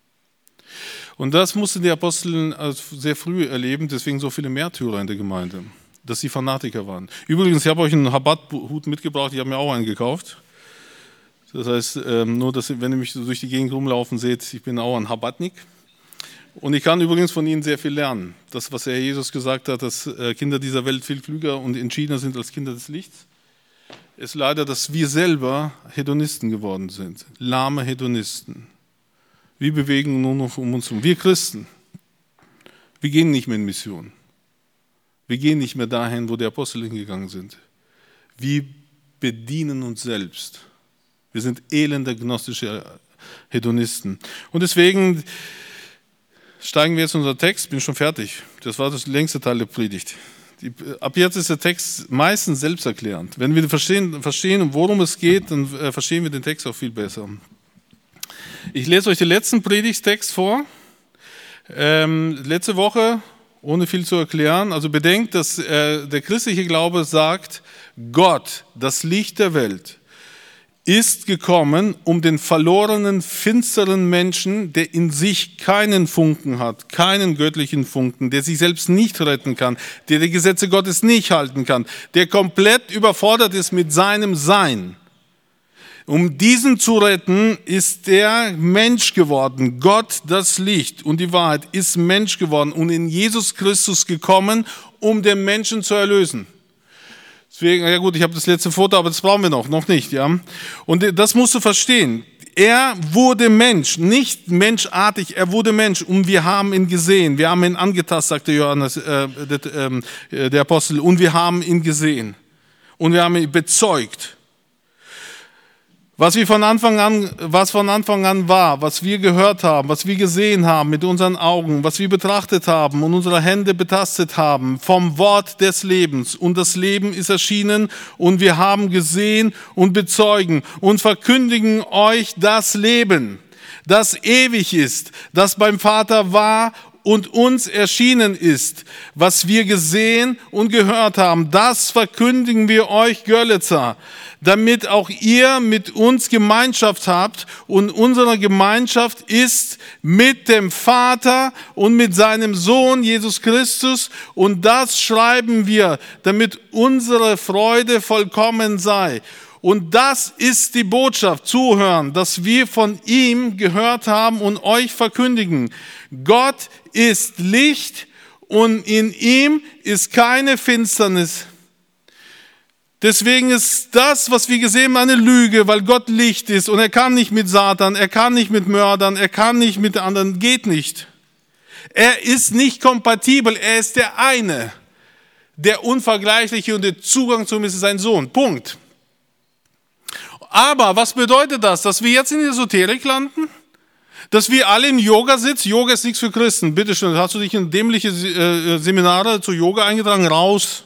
Und das mussten die Apostel sehr früh erleben, deswegen so viele Märtyrer in der Gemeinde, dass sie Fanatiker waren. Übrigens, ich habe euch einen Habat-Hut mitgebracht, ich habe mir auch einen gekauft. Das heißt, nur, dass wenn ihr mich so durch die Gegend rumlaufen seht, ich bin auch ein Habatnik. Und ich kann übrigens von ihnen sehr viel lernen. Das, was Herr Jesus gesagt hat, dass Kinder dieser Welt viel klüger und entschiedener sind als Kinder des Lichts, ist leider, dass wir selber Hedonisten geworden sind. Lahme Hedonisten. Wir bewegen nur noch um uns herum. Wir Christen, wir gehen nicht mehr in Mission. Wir gehen nicht mehr dahin, wo die Apostel hingegangen sind. Wir bedienen uns selbst. Wir sind elende gnostische Hedonisten. Und deswegen steigen wir jetzt in unseren Text. Bin schon fertig. Das war das längste Teil der Predigt. Ab jetzt ist der Text meistens selbsterklärend. Wenn wir verstehen, worum es geht, dann verstehen wir den Text auch viel besser. Ich lese euch den letzten Predigtext vor. Letzte Woche, ohne viel zu erklären. Also bedenkt, dass der christliche Glaube sagt, Gott, das Licht der Welt, ist gekommen, um den verlorenen, finsteren Menschen, der in sich keinen Funken hat, keinen göttlichen Funken, der sich selbst nicht retten kann, der die Gesetze Gottes nicht halten kann, der komplett überfordert ist mit seinem Sein. Um diesen zu retten, ist der Mensch geworden. Gott, das Licht und die Wahrheit, ist Mensch geworden und in Jesus Christus gekommen, um den Menschen zu erlösen. Deswegen, ja gut, ich habe das letzte Foto, aber das brauchen wir noch nicht, ja. Und das musst du verstehen. Er wurde Mensch, nicht menschartig, er wurde Mensch und wir haben ihn gesehen. Wir haben ihn angetastet, sagte Johannes, der Apostel, und wir haben ihn gesehen. Und wir haben ihn bezeugt. Was von Anfang an war, was wir gehört haben, was wir gesehen haben mit unseren Augen, was wir betrachtet haben und unsere Hände betastet haben, vom Wort des Lebens. Und das Leben ist erschienen und wir haben gesehen und bezeugen und verkündigen euch das Leben, das ewig ist, das beim Vater war und uns erschienen ist, was wir gesehen und gehört haben. Das verkündigen wir euch, Görlitzer, damit auch ihr mit uns Gemeinschaft habt. Und unsere Gemeinschaft ist mit dem Vater und mit seinem Sohn Jesus Christus. Und das schreiben wir, damit unsere Freude vollkommen sei. Und das ist die Botschaft, zuhören, dass wir von ihm gehört haben und euch verkündigen. Gott ist Licht und in ihm ist keine Finsternis. Deswegen ist das, was wir gesehen haben, eine Lüge, weil Gott Licht ist und er kann nicht mit Satan, er kann nicht mit Mördern, er kann nicht mit anderen, geht nicht. Er ist nicht kompatibel, er ist der eine, der Unvergleichliche und der Zugang zu ihm ist sein Sohn. Punkt. Aber was bedeutet das? Dass wir jetzt in der Esoterik landen? Dass wir alle im Yoga sitzen? Yoga ist nichts für Christen. Bitte schön, hast du dich in dämliche Seminare zu Yoga eingetragen? Raus.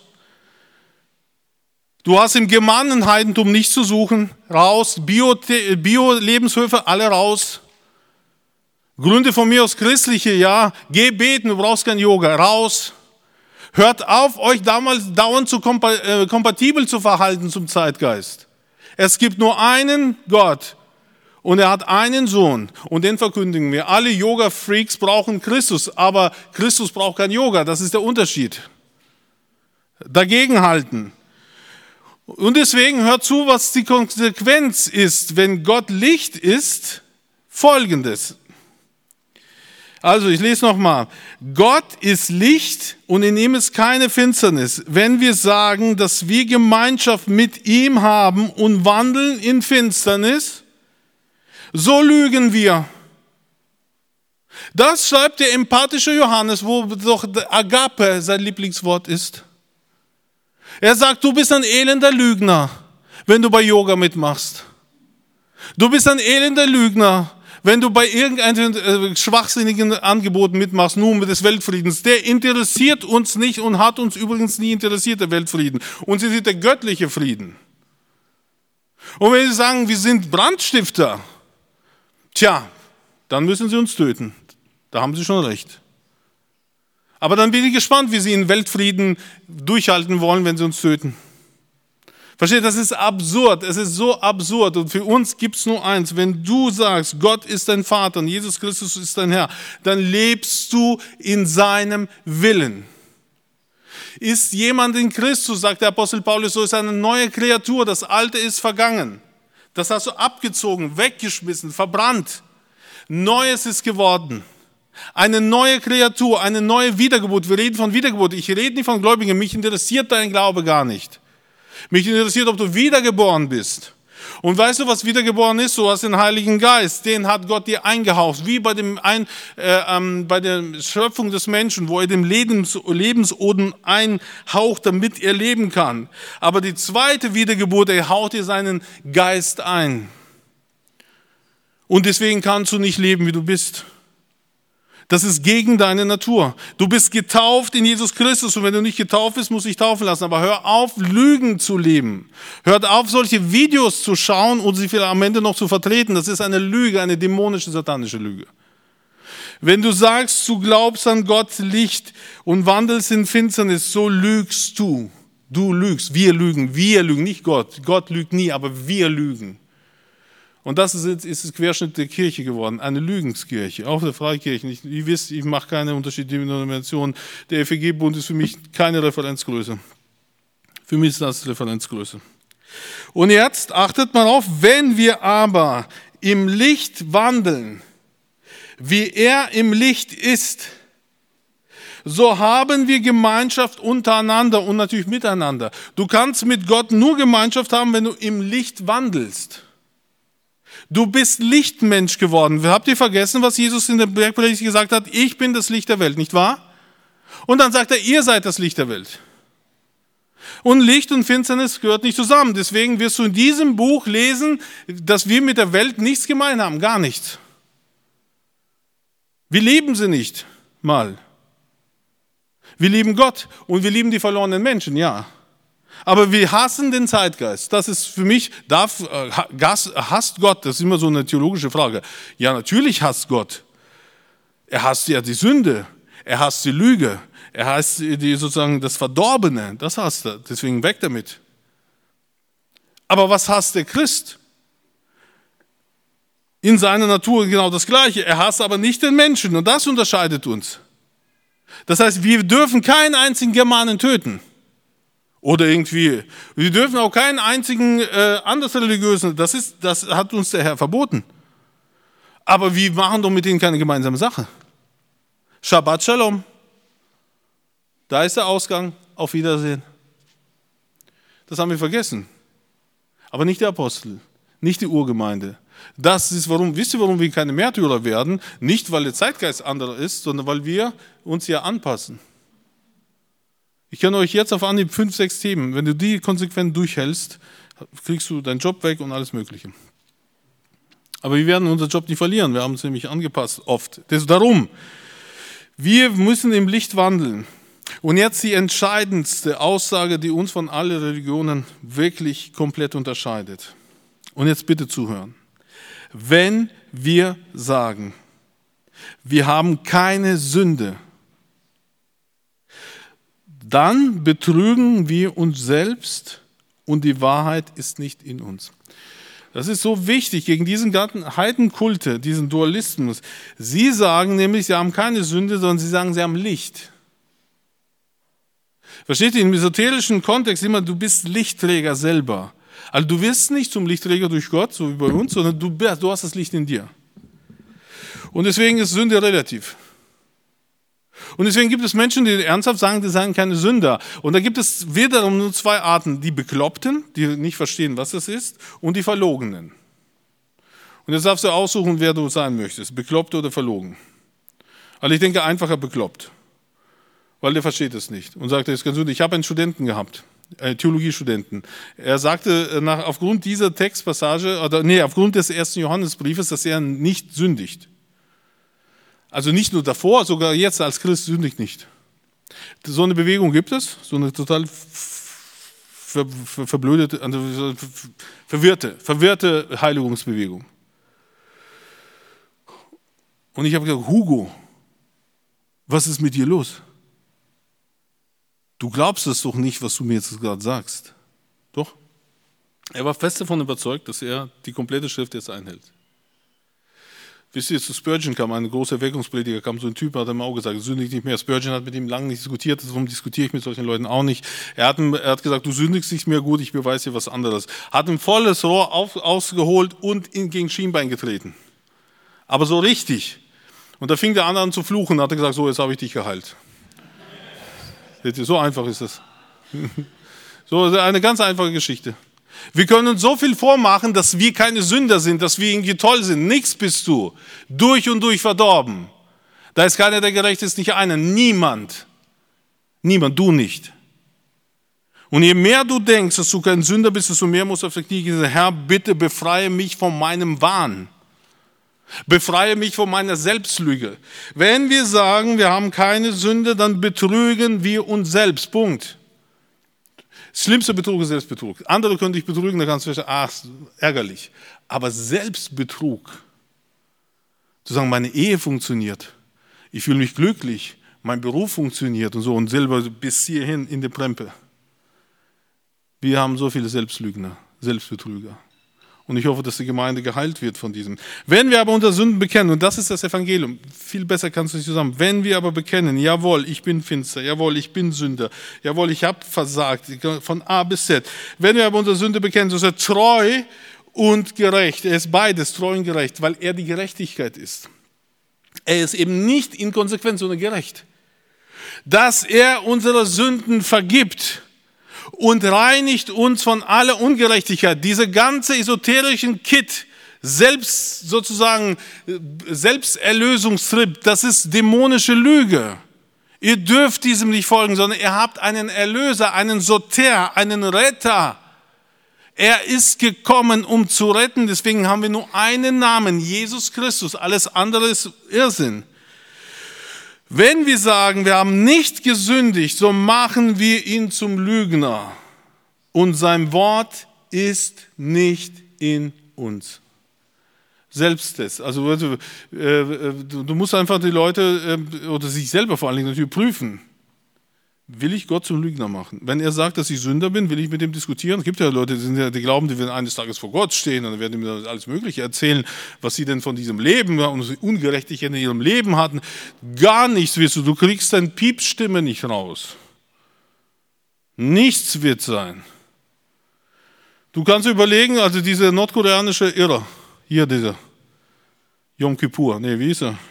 Du hast im Germanenheidentum nichts zu suchen. Raus. Bio-Lebenshöfe, alle raus. Gründe von mir aus christliche, ja. Geh beten, du brauchst kein Yoga. Raus. Hört auf, euch dauernd zu kompatibel zu verhalten zum Zeitgeist. Es gibt nur einen Gott und er hat einen Sohn und den verkündigen wir. Alle Yoga-Freaks brauchen Christus, aber Christus braucht kein Yoga, das ist der Unterschied. Dagegenhalten. Und deswegen hört zu, was die Konsequenz ist, wenn Gott Licht ist, folgendes. Also ich lese nochmal. Gott ist Licht und in ihm ist keine Finsternis. Wenn wir sagen, dass wir Gemeinschaft mit ihm haben und wandeln in Finsternis, so lügen wir. Das schreibt der empathische Johannes, wo doch Agape sein Lieblingswort ist. Er sagt, du bist ein elender Lügner, wenn du bei Yoga mitmachst. Du bist ein elender Lügner, Wenn du bei irgendeinem schwachsinnigen Angebot mitmachst, nur mit des Weltfriedens, der interessiert uns nicht und hat uns übrigens nie interessiert, der Weltfrieden. Uns ist der göttliche Frieden. Und wenn sie sagen, wir sind Brandstifter, tja, dann müssen sie uns töten. Da haben sie schon recht. Aber dann bin ich gespannt, wie sie in Weltfrieden durchhalten wollen, wenn sie uns töten. Versteht, das ist absurd, es ist so absurd und für uns gibt es nur eins, wenn du sagst, Gott ist dein Vater und Jesus Christus ist dein Herr, dann lebst du in seinem Willen. Ist jemand in Christus, sagt der Apostel Paulus, so ist eine neue Kreatur, das Alte ist vergangen. Das hast du abgezogen, weggeschmissen, verbrannt. Neues ist geworden. Eine neue Kreatur, eine neue Wiedergeburt. Wir reden von Wiedergeburt, ich rede nicht von Gläubigen, mich interessiert dein Glaube gar nicht. Mich interessiert, ob du wiedergeboren bist. Und weißt du, was wiedergeboren ist? Du hast den Heiligen Geist, den hat Gott dir eingehaucht, wie bei der Schöpfung des Menschen, wo er dem Lebensodem einhaucht, damit er leben kann. Aber die zweite Wiedergeburt, er haucht dir seinen Geist ein. Und deswegen kannst du nicht leben, wie du bist. Das ist gegen deine Natur. Du bist getauft in Jesus Christus und wenn du nicht getauft bist, musst du dich taufen lassen. Aber hör auf, Lügen zu leben. Hört auf, solche Videos zu schauen und sie vielleicht am Ende noch zu vertreten. Das ist eine Lüge, eine dämonische, satanische Lüge. Wenn du sagst, du glaubst an Gottes Licht und wandelst in Finsternis, so lügst du. Du lügst, wir lügen, nicht Gott. Gott lügt nie, aber wir lügen. Und das ist das Querschnitt der Kirche geworden, eine Lügenskirche, auch der Freikirchen. Ihr wisst, ich mache keine unterschiedlichen Denominationen. Der FEG-Bund ist für mich keine Referenzgröße. Für mich ist das Referenzgröße. Und jetzt achtet mal auf, wenn wir aber im Licht wandeln, wie er im Licht ist, so haben wir Gemeinschaft untereinander und natürlich miteinander. Du kannst mit Gott nur Gemeinschaft haben, wenn du im Licht wandelst. Du bist Lichtmensch geworden. Habt ihr vergessen, was Jesus in der Bergpredigt gesagt hat? Ich bin das Licht der Welt, nicht wahr? Und dann sagt er, ihr seid das Licht der Welt. Und Licht und Finsternis gehört nicht zusammen. Deswegen wirst du in diesem Buch lesen, dass wir mit der Welt nichts gemein haben, gar nichts. Wir lieben sie nicht mal. Wir lieben Gott und wir lieben die verlorenen Menschen, ja. Aber wir hassen den Zeitgeist. Das ist für mich, hasst Gott, das ist immer so eine theologische Frage. Ja, natürlich hasst Gott. Er hasst ja die Sünde, er hasst die Lüge, er hasst sozusagen das Verdorbene, das hasst er, deswegen weg damit. Aber was hasst der Christ? In seiner Natur genau das Gleiche. Er hasst aber nicht den Menschen und das unterscheidet uns. Das heißt, wir dürfen keinen einzigen Germanen töten. Oder irgendwie. Wir dürfen auch keinen einzigen andersreligiösen, das hat uns der Herr verboten. Aber wir machen doch mit ihnen keine gemeinsame Sache. Shabbat Shalom. Da ist der Ausgang. Auf Wiedersehen. Das haben wir vergessen. Aber nicht der Apostel, nicht die Urgemeinde. Das ist warum, wisst ihr, warum wir keine Märtyrer werden? Nicht, weil der Zeitgeist anderer ist, sondern weil wir uns ja anpassen. Ich kann euch jetzt auf Anhieb 5, 6 Themen, wenn du die konsequent durchhältst, kriegst du deinen Job weg und alles Mögliche. Aber wir werden unseren Job nicht verlieren, wir haben uns nämlich angepasst, oft. Darum, wir müssen im Licht wandeln. Und jetzt die entscheidendste Aussage, die uns von allen Religionen wirklich komplett unterscheidet. Und jetzt bitte zuhören. Wenn wir sagen, wir haben keine Sünde, dann betrügen wir uns selbst und die Wahrheit ist nicht in uns. Das ist so wichtig gegen diesen ganzen Heidenkulte, diesen Dualismus. Sie sagen nämlich, sie haben keine Sünde, sondern sie sagen, sie haben Licht. Versteht ihr, im esoterischen Kontext immer, du bist Lichtträger selber. Also du wirst nicht zum Lichtträger durch Gott, so wie bei uns, sondern du hast das Licht in dir. Und deswegen ist Sünde relativ. Und deswegen gibt es Menschen, die ernsthaft sagen, die seien keine Sünder. Und da gibt es wiederum nur 2 Arten. Die Bekloppten, die nicht verstehen, was das ist, und die Verlogenen. Und jetzt darfst du aussuchen, wer du sein möchtest, bekloppt oder verlogen. Also ich denke einfacher bekloppt, weil der versteht es nicht und sagt, er ist ganz Sünder. Ich habe einen Studenten gehabt, Theologiestudenten. Er sagte aufgrund dieser Textpassage, aufgrund des 1. Johannesbriefes, dass er nicht sündigt. Also nicht nur davor, sogar jetzt als Christ sündigt nicht. So eine Bewegung gibt es, so eine total verblödete, also verwirrte Heiligungsbewegung. Und ich habe gesagt, Hugo, was ist mit dir los? Du glaubst es doch nicht, was du mir jetzt gerade sagst. Doch? Er war fest davon überzeugt, dass er die komplette Schrift jetzt einhält. Wisst ihr, zu Spurgeon kam ein großer Erweckungsprediger, kam so ein Typ, hat ihm auch gesagt, sündig nicht mehr. Spurgeon hat mit ihm lange nicht diskutiert, darum diskutiere ich mit solchen Leuten auch nicht. Er hat gesagt, du sündigst nicht mehr, gut, ich beweise dir was anderes. Hat ein volles Rohr ausgeholt und gegen Schienbein getreten. Aber so richtig. Und da fing der andere an zu fluchen, hat er gesagt, so, jetzt habe ich dich geheilt. So einfach ist das. So eine ganz einfache Geschichte. Wir können uns so viel vormachen, dass wir keine Sünder sind, dass wir irgendwie toll sind. Nichts bist du. Durch und durch verdorben. Da ist keiner, der gerecht ist, nicht einer. Niemand. Niemand, du nicht. Und je mehr du denkst, dass du kein Sünder bist, desto mehr musst du auf die Knie gehen und sagen, Herr, bitte befreie mich von meinem Wahn. Befreie mich von meiner Selbstlüge. Wenn wir sagen, wir haben keine Sünde, dann betrügen wir uns selbst. Punkt. Das schlimmste Betrug ist Selbstbetrug. Andere können dich betrügen, da kannst du sagen, ärgerlich. Aber Selbstbetrug, zu sagen, meine Ehe funktioniert, ich fühle mich glücklich, mein Beruf funktioniert und so und selber bis hierhin in die Prempe. Wir haben so viele Selbstlügner, Selbstbetrüger. Und ich hoffe, dass die Gemeinde geheilt wird von diesem. Wenn wir aber unter Sünden bekennen, und das ist das Evangelium, viel besser kannst du nicht zusammen, wenn wir aber bekennen, jawohl, ich bin finster, jawohl, ich bin Sünder, jawohl, ich habe versagt, von A bis Z. Wenn wir aber unter Sünde bekennen, so ist er treu und gerecht. Er ist beides, treu und gerecht, weil er die Gerechtigkeit ist. Er ist eben nicht inkonsequent, sondern gerecht. Dass er unsere Sünden vergibt und reinigt uns von aller Ungerechtigkeit. Diese ganze esoterischen Kit, Selbsterlösungstrip, das ist dämonische Lüge. Ihr dürft diesem nicht folgen, sondern ihr habt einen Erlöser, einen Soter, einen Retter. Er ist gekommen, um zu retten. Deswegen haben wir nur einen Namen, Jesus Christus. Alles andere ist Irrsinn. Wenn wir sagen, wir haben nicht gesündigt, so machen wir ihn zum Lügner. Und sein Wort ist nicht in uns. Selbsttest. Also du musst einfach die Leute oder sich selber vor allen Dingen natürlich prüfen. Will ich Gott zum Lügner machen? Wenn er sagt, dass ich Sünder bin, will ich mit ihm diskutieren? Es gibt ja Leute, die glauben, die werden eines Tages vor Gott stehen und dann werden ihm alles Mögliche erzählen, was sie denn von diesem Leben und Ungerechtigkeit in ihrem Leben hatten. Gar nichts wirst du. Du kriegst deine Piepsstimme nicht raus. Nichts wird sein. Du kannst überlegen, also dieser nordkoreanische Irrer, hier dieser Yom Kippur, wie ist er?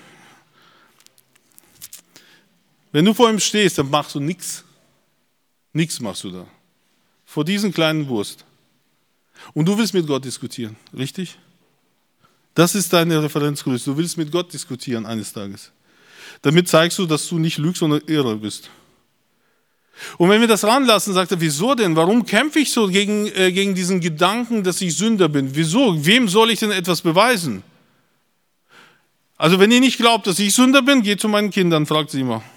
Wenn du vor ihm stehst, dann machst du nichts. Nichts machst du da. Vor diesen kleinen Wurst. Und du willst mit Gott diskutieren, richtig? Das ist deine Referenzgröße. Du willst mit Gott diskutieren eines Tages. Damit zeigst du, dass du nicht lügst, sondern irre bist. Und wenn wir das ranlassen, sagt er, wieso denn? Warum kämpfe ich so gegen diesen Gedanken, dass ich Sünder bin? Wieso? Wem soll ich denn etwas beweisen? Also wenn ihr nicht glaubt, dass ich Sünder bin, geht zu meinen Kindern, fragt sie mal.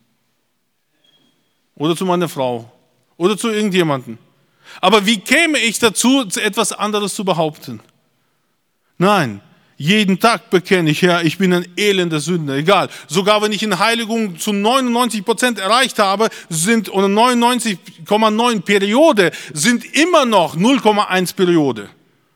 Oder zu meiner Frau. Oder zu irgendjemandem. Aber wie käme ich dazu, etwas anderes zu behaupten? Nein, jeden Tag bekenne ich, Herr, ich bin ein elender Sünder. Egal. Sogar wenn ich in Heiligung zu 99% erreicht habe, oder 99,9 Periode, sind immer noch 0,1 Periode.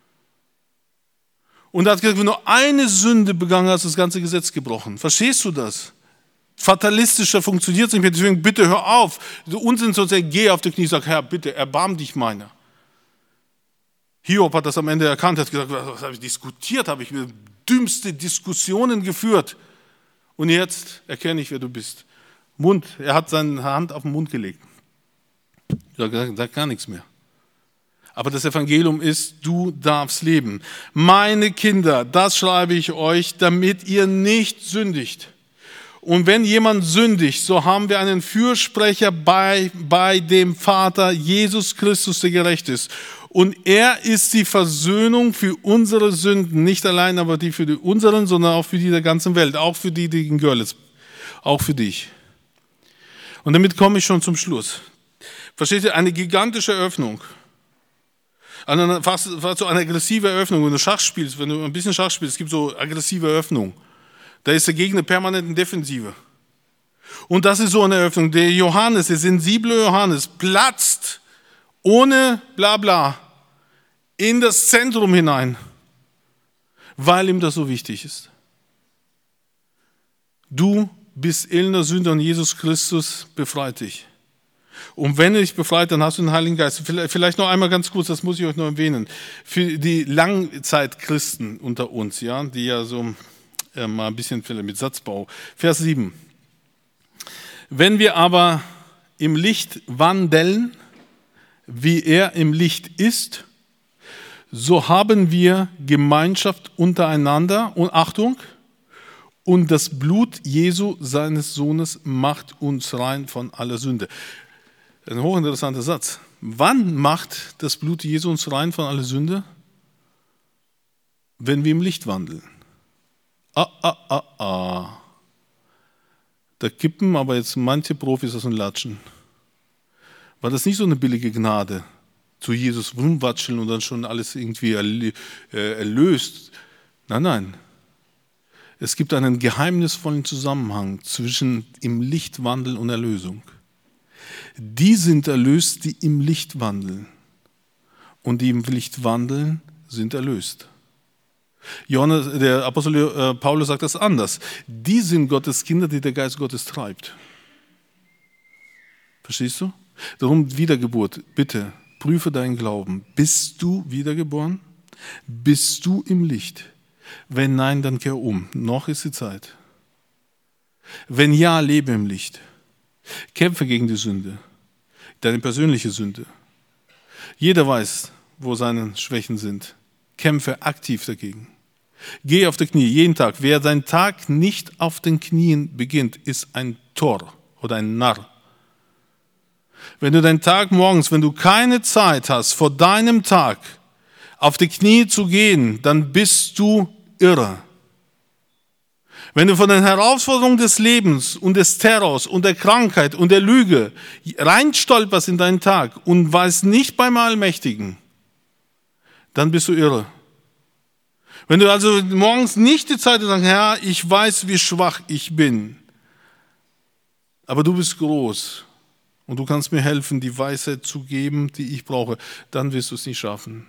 Und er hat gesagt, wenn du eine Sünde begangen hast, das ganze Gesetz gebrochen. Verstehst du das? Fatalistischer funktioniert es nicht mehr, deswegen bitte hör auf. Unsinn soll sagen, geh auf die Knie und sag, Herr, bitte, erbarm dich meiner. Hiob hat das am Ende erkannt, hat gesagt, was habe ich diskutiert, habe ich dümmste Diskussionen geführt. Und jetzt erkenne ich, wer du bist. Mund, er hat seine Hand auf den Mund gelegt. Er sagt gar nichts mehr. Aber das Evangelium ist, du darfst leben. Meine Kinder, das schreibe ich euch, damit ihr nicht sündigt. Und wenn jemand sündigt, so haben wir einen Fürsprecher bei dem Vater, Jesus Christus, der gerecht ist. Und er ist die Versöhnung für unsere Sünden, nicht allein aber die für die unseren, sondern auch für die der ganzen Welt, auch für die in Görlitz, auch für dich. Und damit komme ich schon zum Schluss. Versteht ihr? Eine gigantische Eröffnung. Fast so eine aggressive Eröffnung. Wenn du Schach spielst, wenn du ein bisschen Schach spielst, es gibt so aggressive Eröffnungen. Da ist der Gegner permanent in Defensive. Und das ist so eine Eröffnung. Der Johannes, der sensible Johannes, platzt ohne Blabla in das Zentrum hinein, weil ihm das so wichtig ist. Du bist elender Sünder und Jesus Christus befreit dich. Und wenn er dich befreit, dann hast du den Heiligen Geist. Vielleicht noch einmal ganz kurz, das muss ich euch noch erwähnen. Für die Langzeitchristen unter uns, ja, die ja so mal ein bisschen mit Satzbau. Vers 7. Wenn wir aber im Licht wandeln, wie er im Licht ist, so haben wir Gemeinschaft untereinander. Und Achtung, und das Blut Jesu, seines Sohnes, macht uns rein von aller Sünde. Ein hochinteressanter Satz. Wann macht das Blut Jesu uns rein von aller Sünde? Wenn wir im Licht wandeln. Da kippen aber jetzt manche Profis aus den Latschen. War das nicht so eine billige Gnade, zu Jesus rumwatscheln und dann schon alles irgendwie erlöst? Nein. Es gibt einen geheimnisvollen Zusammenhang zwischen im Licht wandeln und Erlösung. Die sind erlöst, die im Licht wandeln. Und die im Licht wandeln, sind erlöst. Der Apostel Paulus sagt das anders. Die sind Gottes Kinder, die der Geist Gottes treibt. Verstehst du? Darum Wiedergeburt. Bitte, prüfe deinen Glauben. Bist du wiedergeboren? Bist du im Licht? Wenn nein, dann kehr um. Noch ist die Zeit. Wenn ja, lebe im Licht. Kämpfe gegen die Sünde. Deine persönliche Sünde. Jeder weiß, wo seine Schwächen sind. Kämpfe aktiv dagegen. Geh auf die Knie, jeden Tag. Wer seinen Tag nicht auf den Knien beginnt, ist ein Tor oder ein Narr. Wenn du deinen Tag morgens, wenn du keine Zeit hast, vor deinem Tag auf die Knie zu gehen, dann bist du irre. Wenn du von den Herausforderungen des Lebens und des Terrors und der Krankheit und der Lüge reinstolperst in deinen Tag und weißt nicht beim Allmächtigen, dann bist du irre. Wenn du also morgens nicht die Zeit hast, Herr, ich weiß, wie schwach ich bin, aber du bist groß und du kannst mir helfen, die Weisheit zu geben, die ich brauche, dann wirst du es nicht schaffen.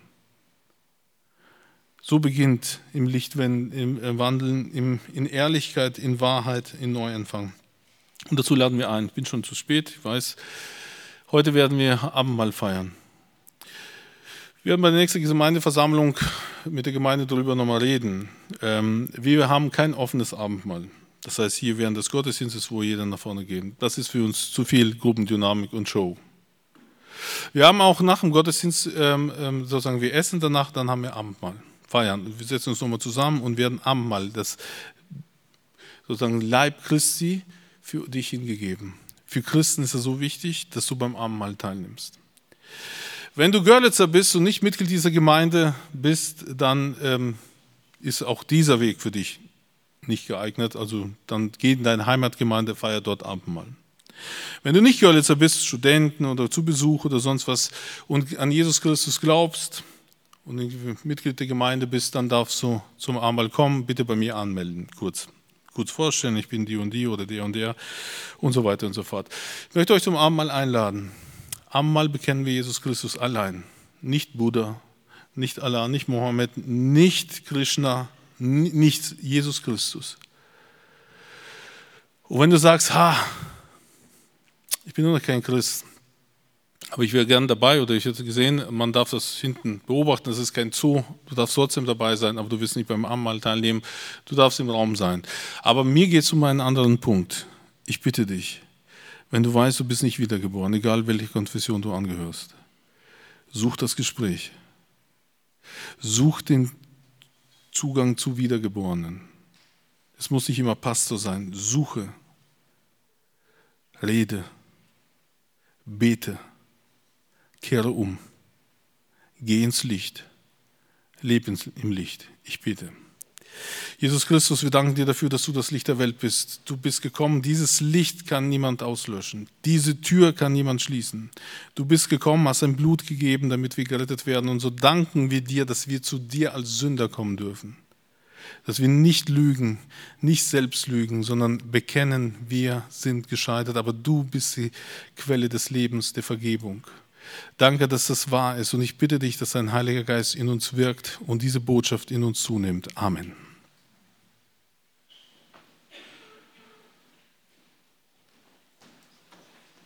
So beginnt im Licht, im Wandeln, in Ehrlichkeit, in Wahrheit, in Neuanfang. Und dazu laden wir ein. Ich bin schon zu spät, ich weiß. Heute werden wir Abendmahl feiern. Wir werden bei der nächsten Gemeindeversammlung mit der Gemeinde darüber nochmal reden. Wir haben kein offenes Abendmahl. Das heißt, hier während des Gottesdienstes, wo jeder nach vorne geht. Das ist für uns zu viel Gruppendynamik und Show. Wir haben auch nach dem Gottesdienst, sozusagen, wir essen danach, dann haben wir Abendmahl. Feiern. Wir setzen uns nochmal zusammen und werden Abendmahl, das sozusagen Leib Christi, für dich hingegeben. Für Christen ist es so wichtig, dass du beim Abendmahl teilnimmst. Wenn du Görlitzer bist und nicht Mitglied dieser Gemeinde bist, dann ist auch dieser Weg für dich nicht geeignet. Also dann geh in deine Heimatgemeinde, feier dort Abendmahl. Wenn du nicht Görlitzer bist, Studenten oder zu Besuch oder sonst was und an Jesus Christus glaubst, und Mitglied der Gemeinde bist, dann darfst du zum Abendmahl kommen, bitte bei mir anmelden, kurz vorstellen, ich bin die und die oder der und der und so weiter und so fort. Ich möchte euch zum Abendmahl einladen. Abendmahl bekennen wir Jesus Christus allein, nicht Buddha, nicht Allah, nicht Mohammed, nicht Krishna, nicht Jesus Christus. Und wenn du sagst, ich bin nur noch kein Christ, aber ich wäre gern dabei, oder ich hätte gesehen, man darf das hinten beobachten, das ist kein Zoo, du darfst trotzdem dabei sein, aber du wirst nicht beim Abendmahl teilnehmen, du darfst im Raum sein. Aber mir geht es um einen anderen Punkt. Ich bitte dich, wenn du weißt, du bist nicht wiedergeboren, egal welche Konfession du angehörst, such das Gespräch. Such den Zugang zu Wiedergeborenen. Es muss nicht immer Pastor sein, suche rede, bete, kehre um, geh ins Licht, lebe im Licht. Ich bete. Jesus Christus, wir danken dir dafür, dass du das Licht der Welt bist. Du bist gekommen, dieses Licht kann niemand auslöschen. Diese Tür kann niemand schließen. Du bist gekommen, hast dein Blut gegeben, damit wir gerettet werden. Und so danken wir dir, dass wir zu dir als Sünder kommen dürfen. Dass wir nicht lügen, nicht selbst lügen, sondern bekennen, wir sind gescheitert, aber du bist die Quelle des Lebens, der Vergebung. Danke, dass das wahr ist und ich bitte dich, dass dein Heiliger Geist in uns wirkt und diese Botschaft in uns zunimmt. Amen.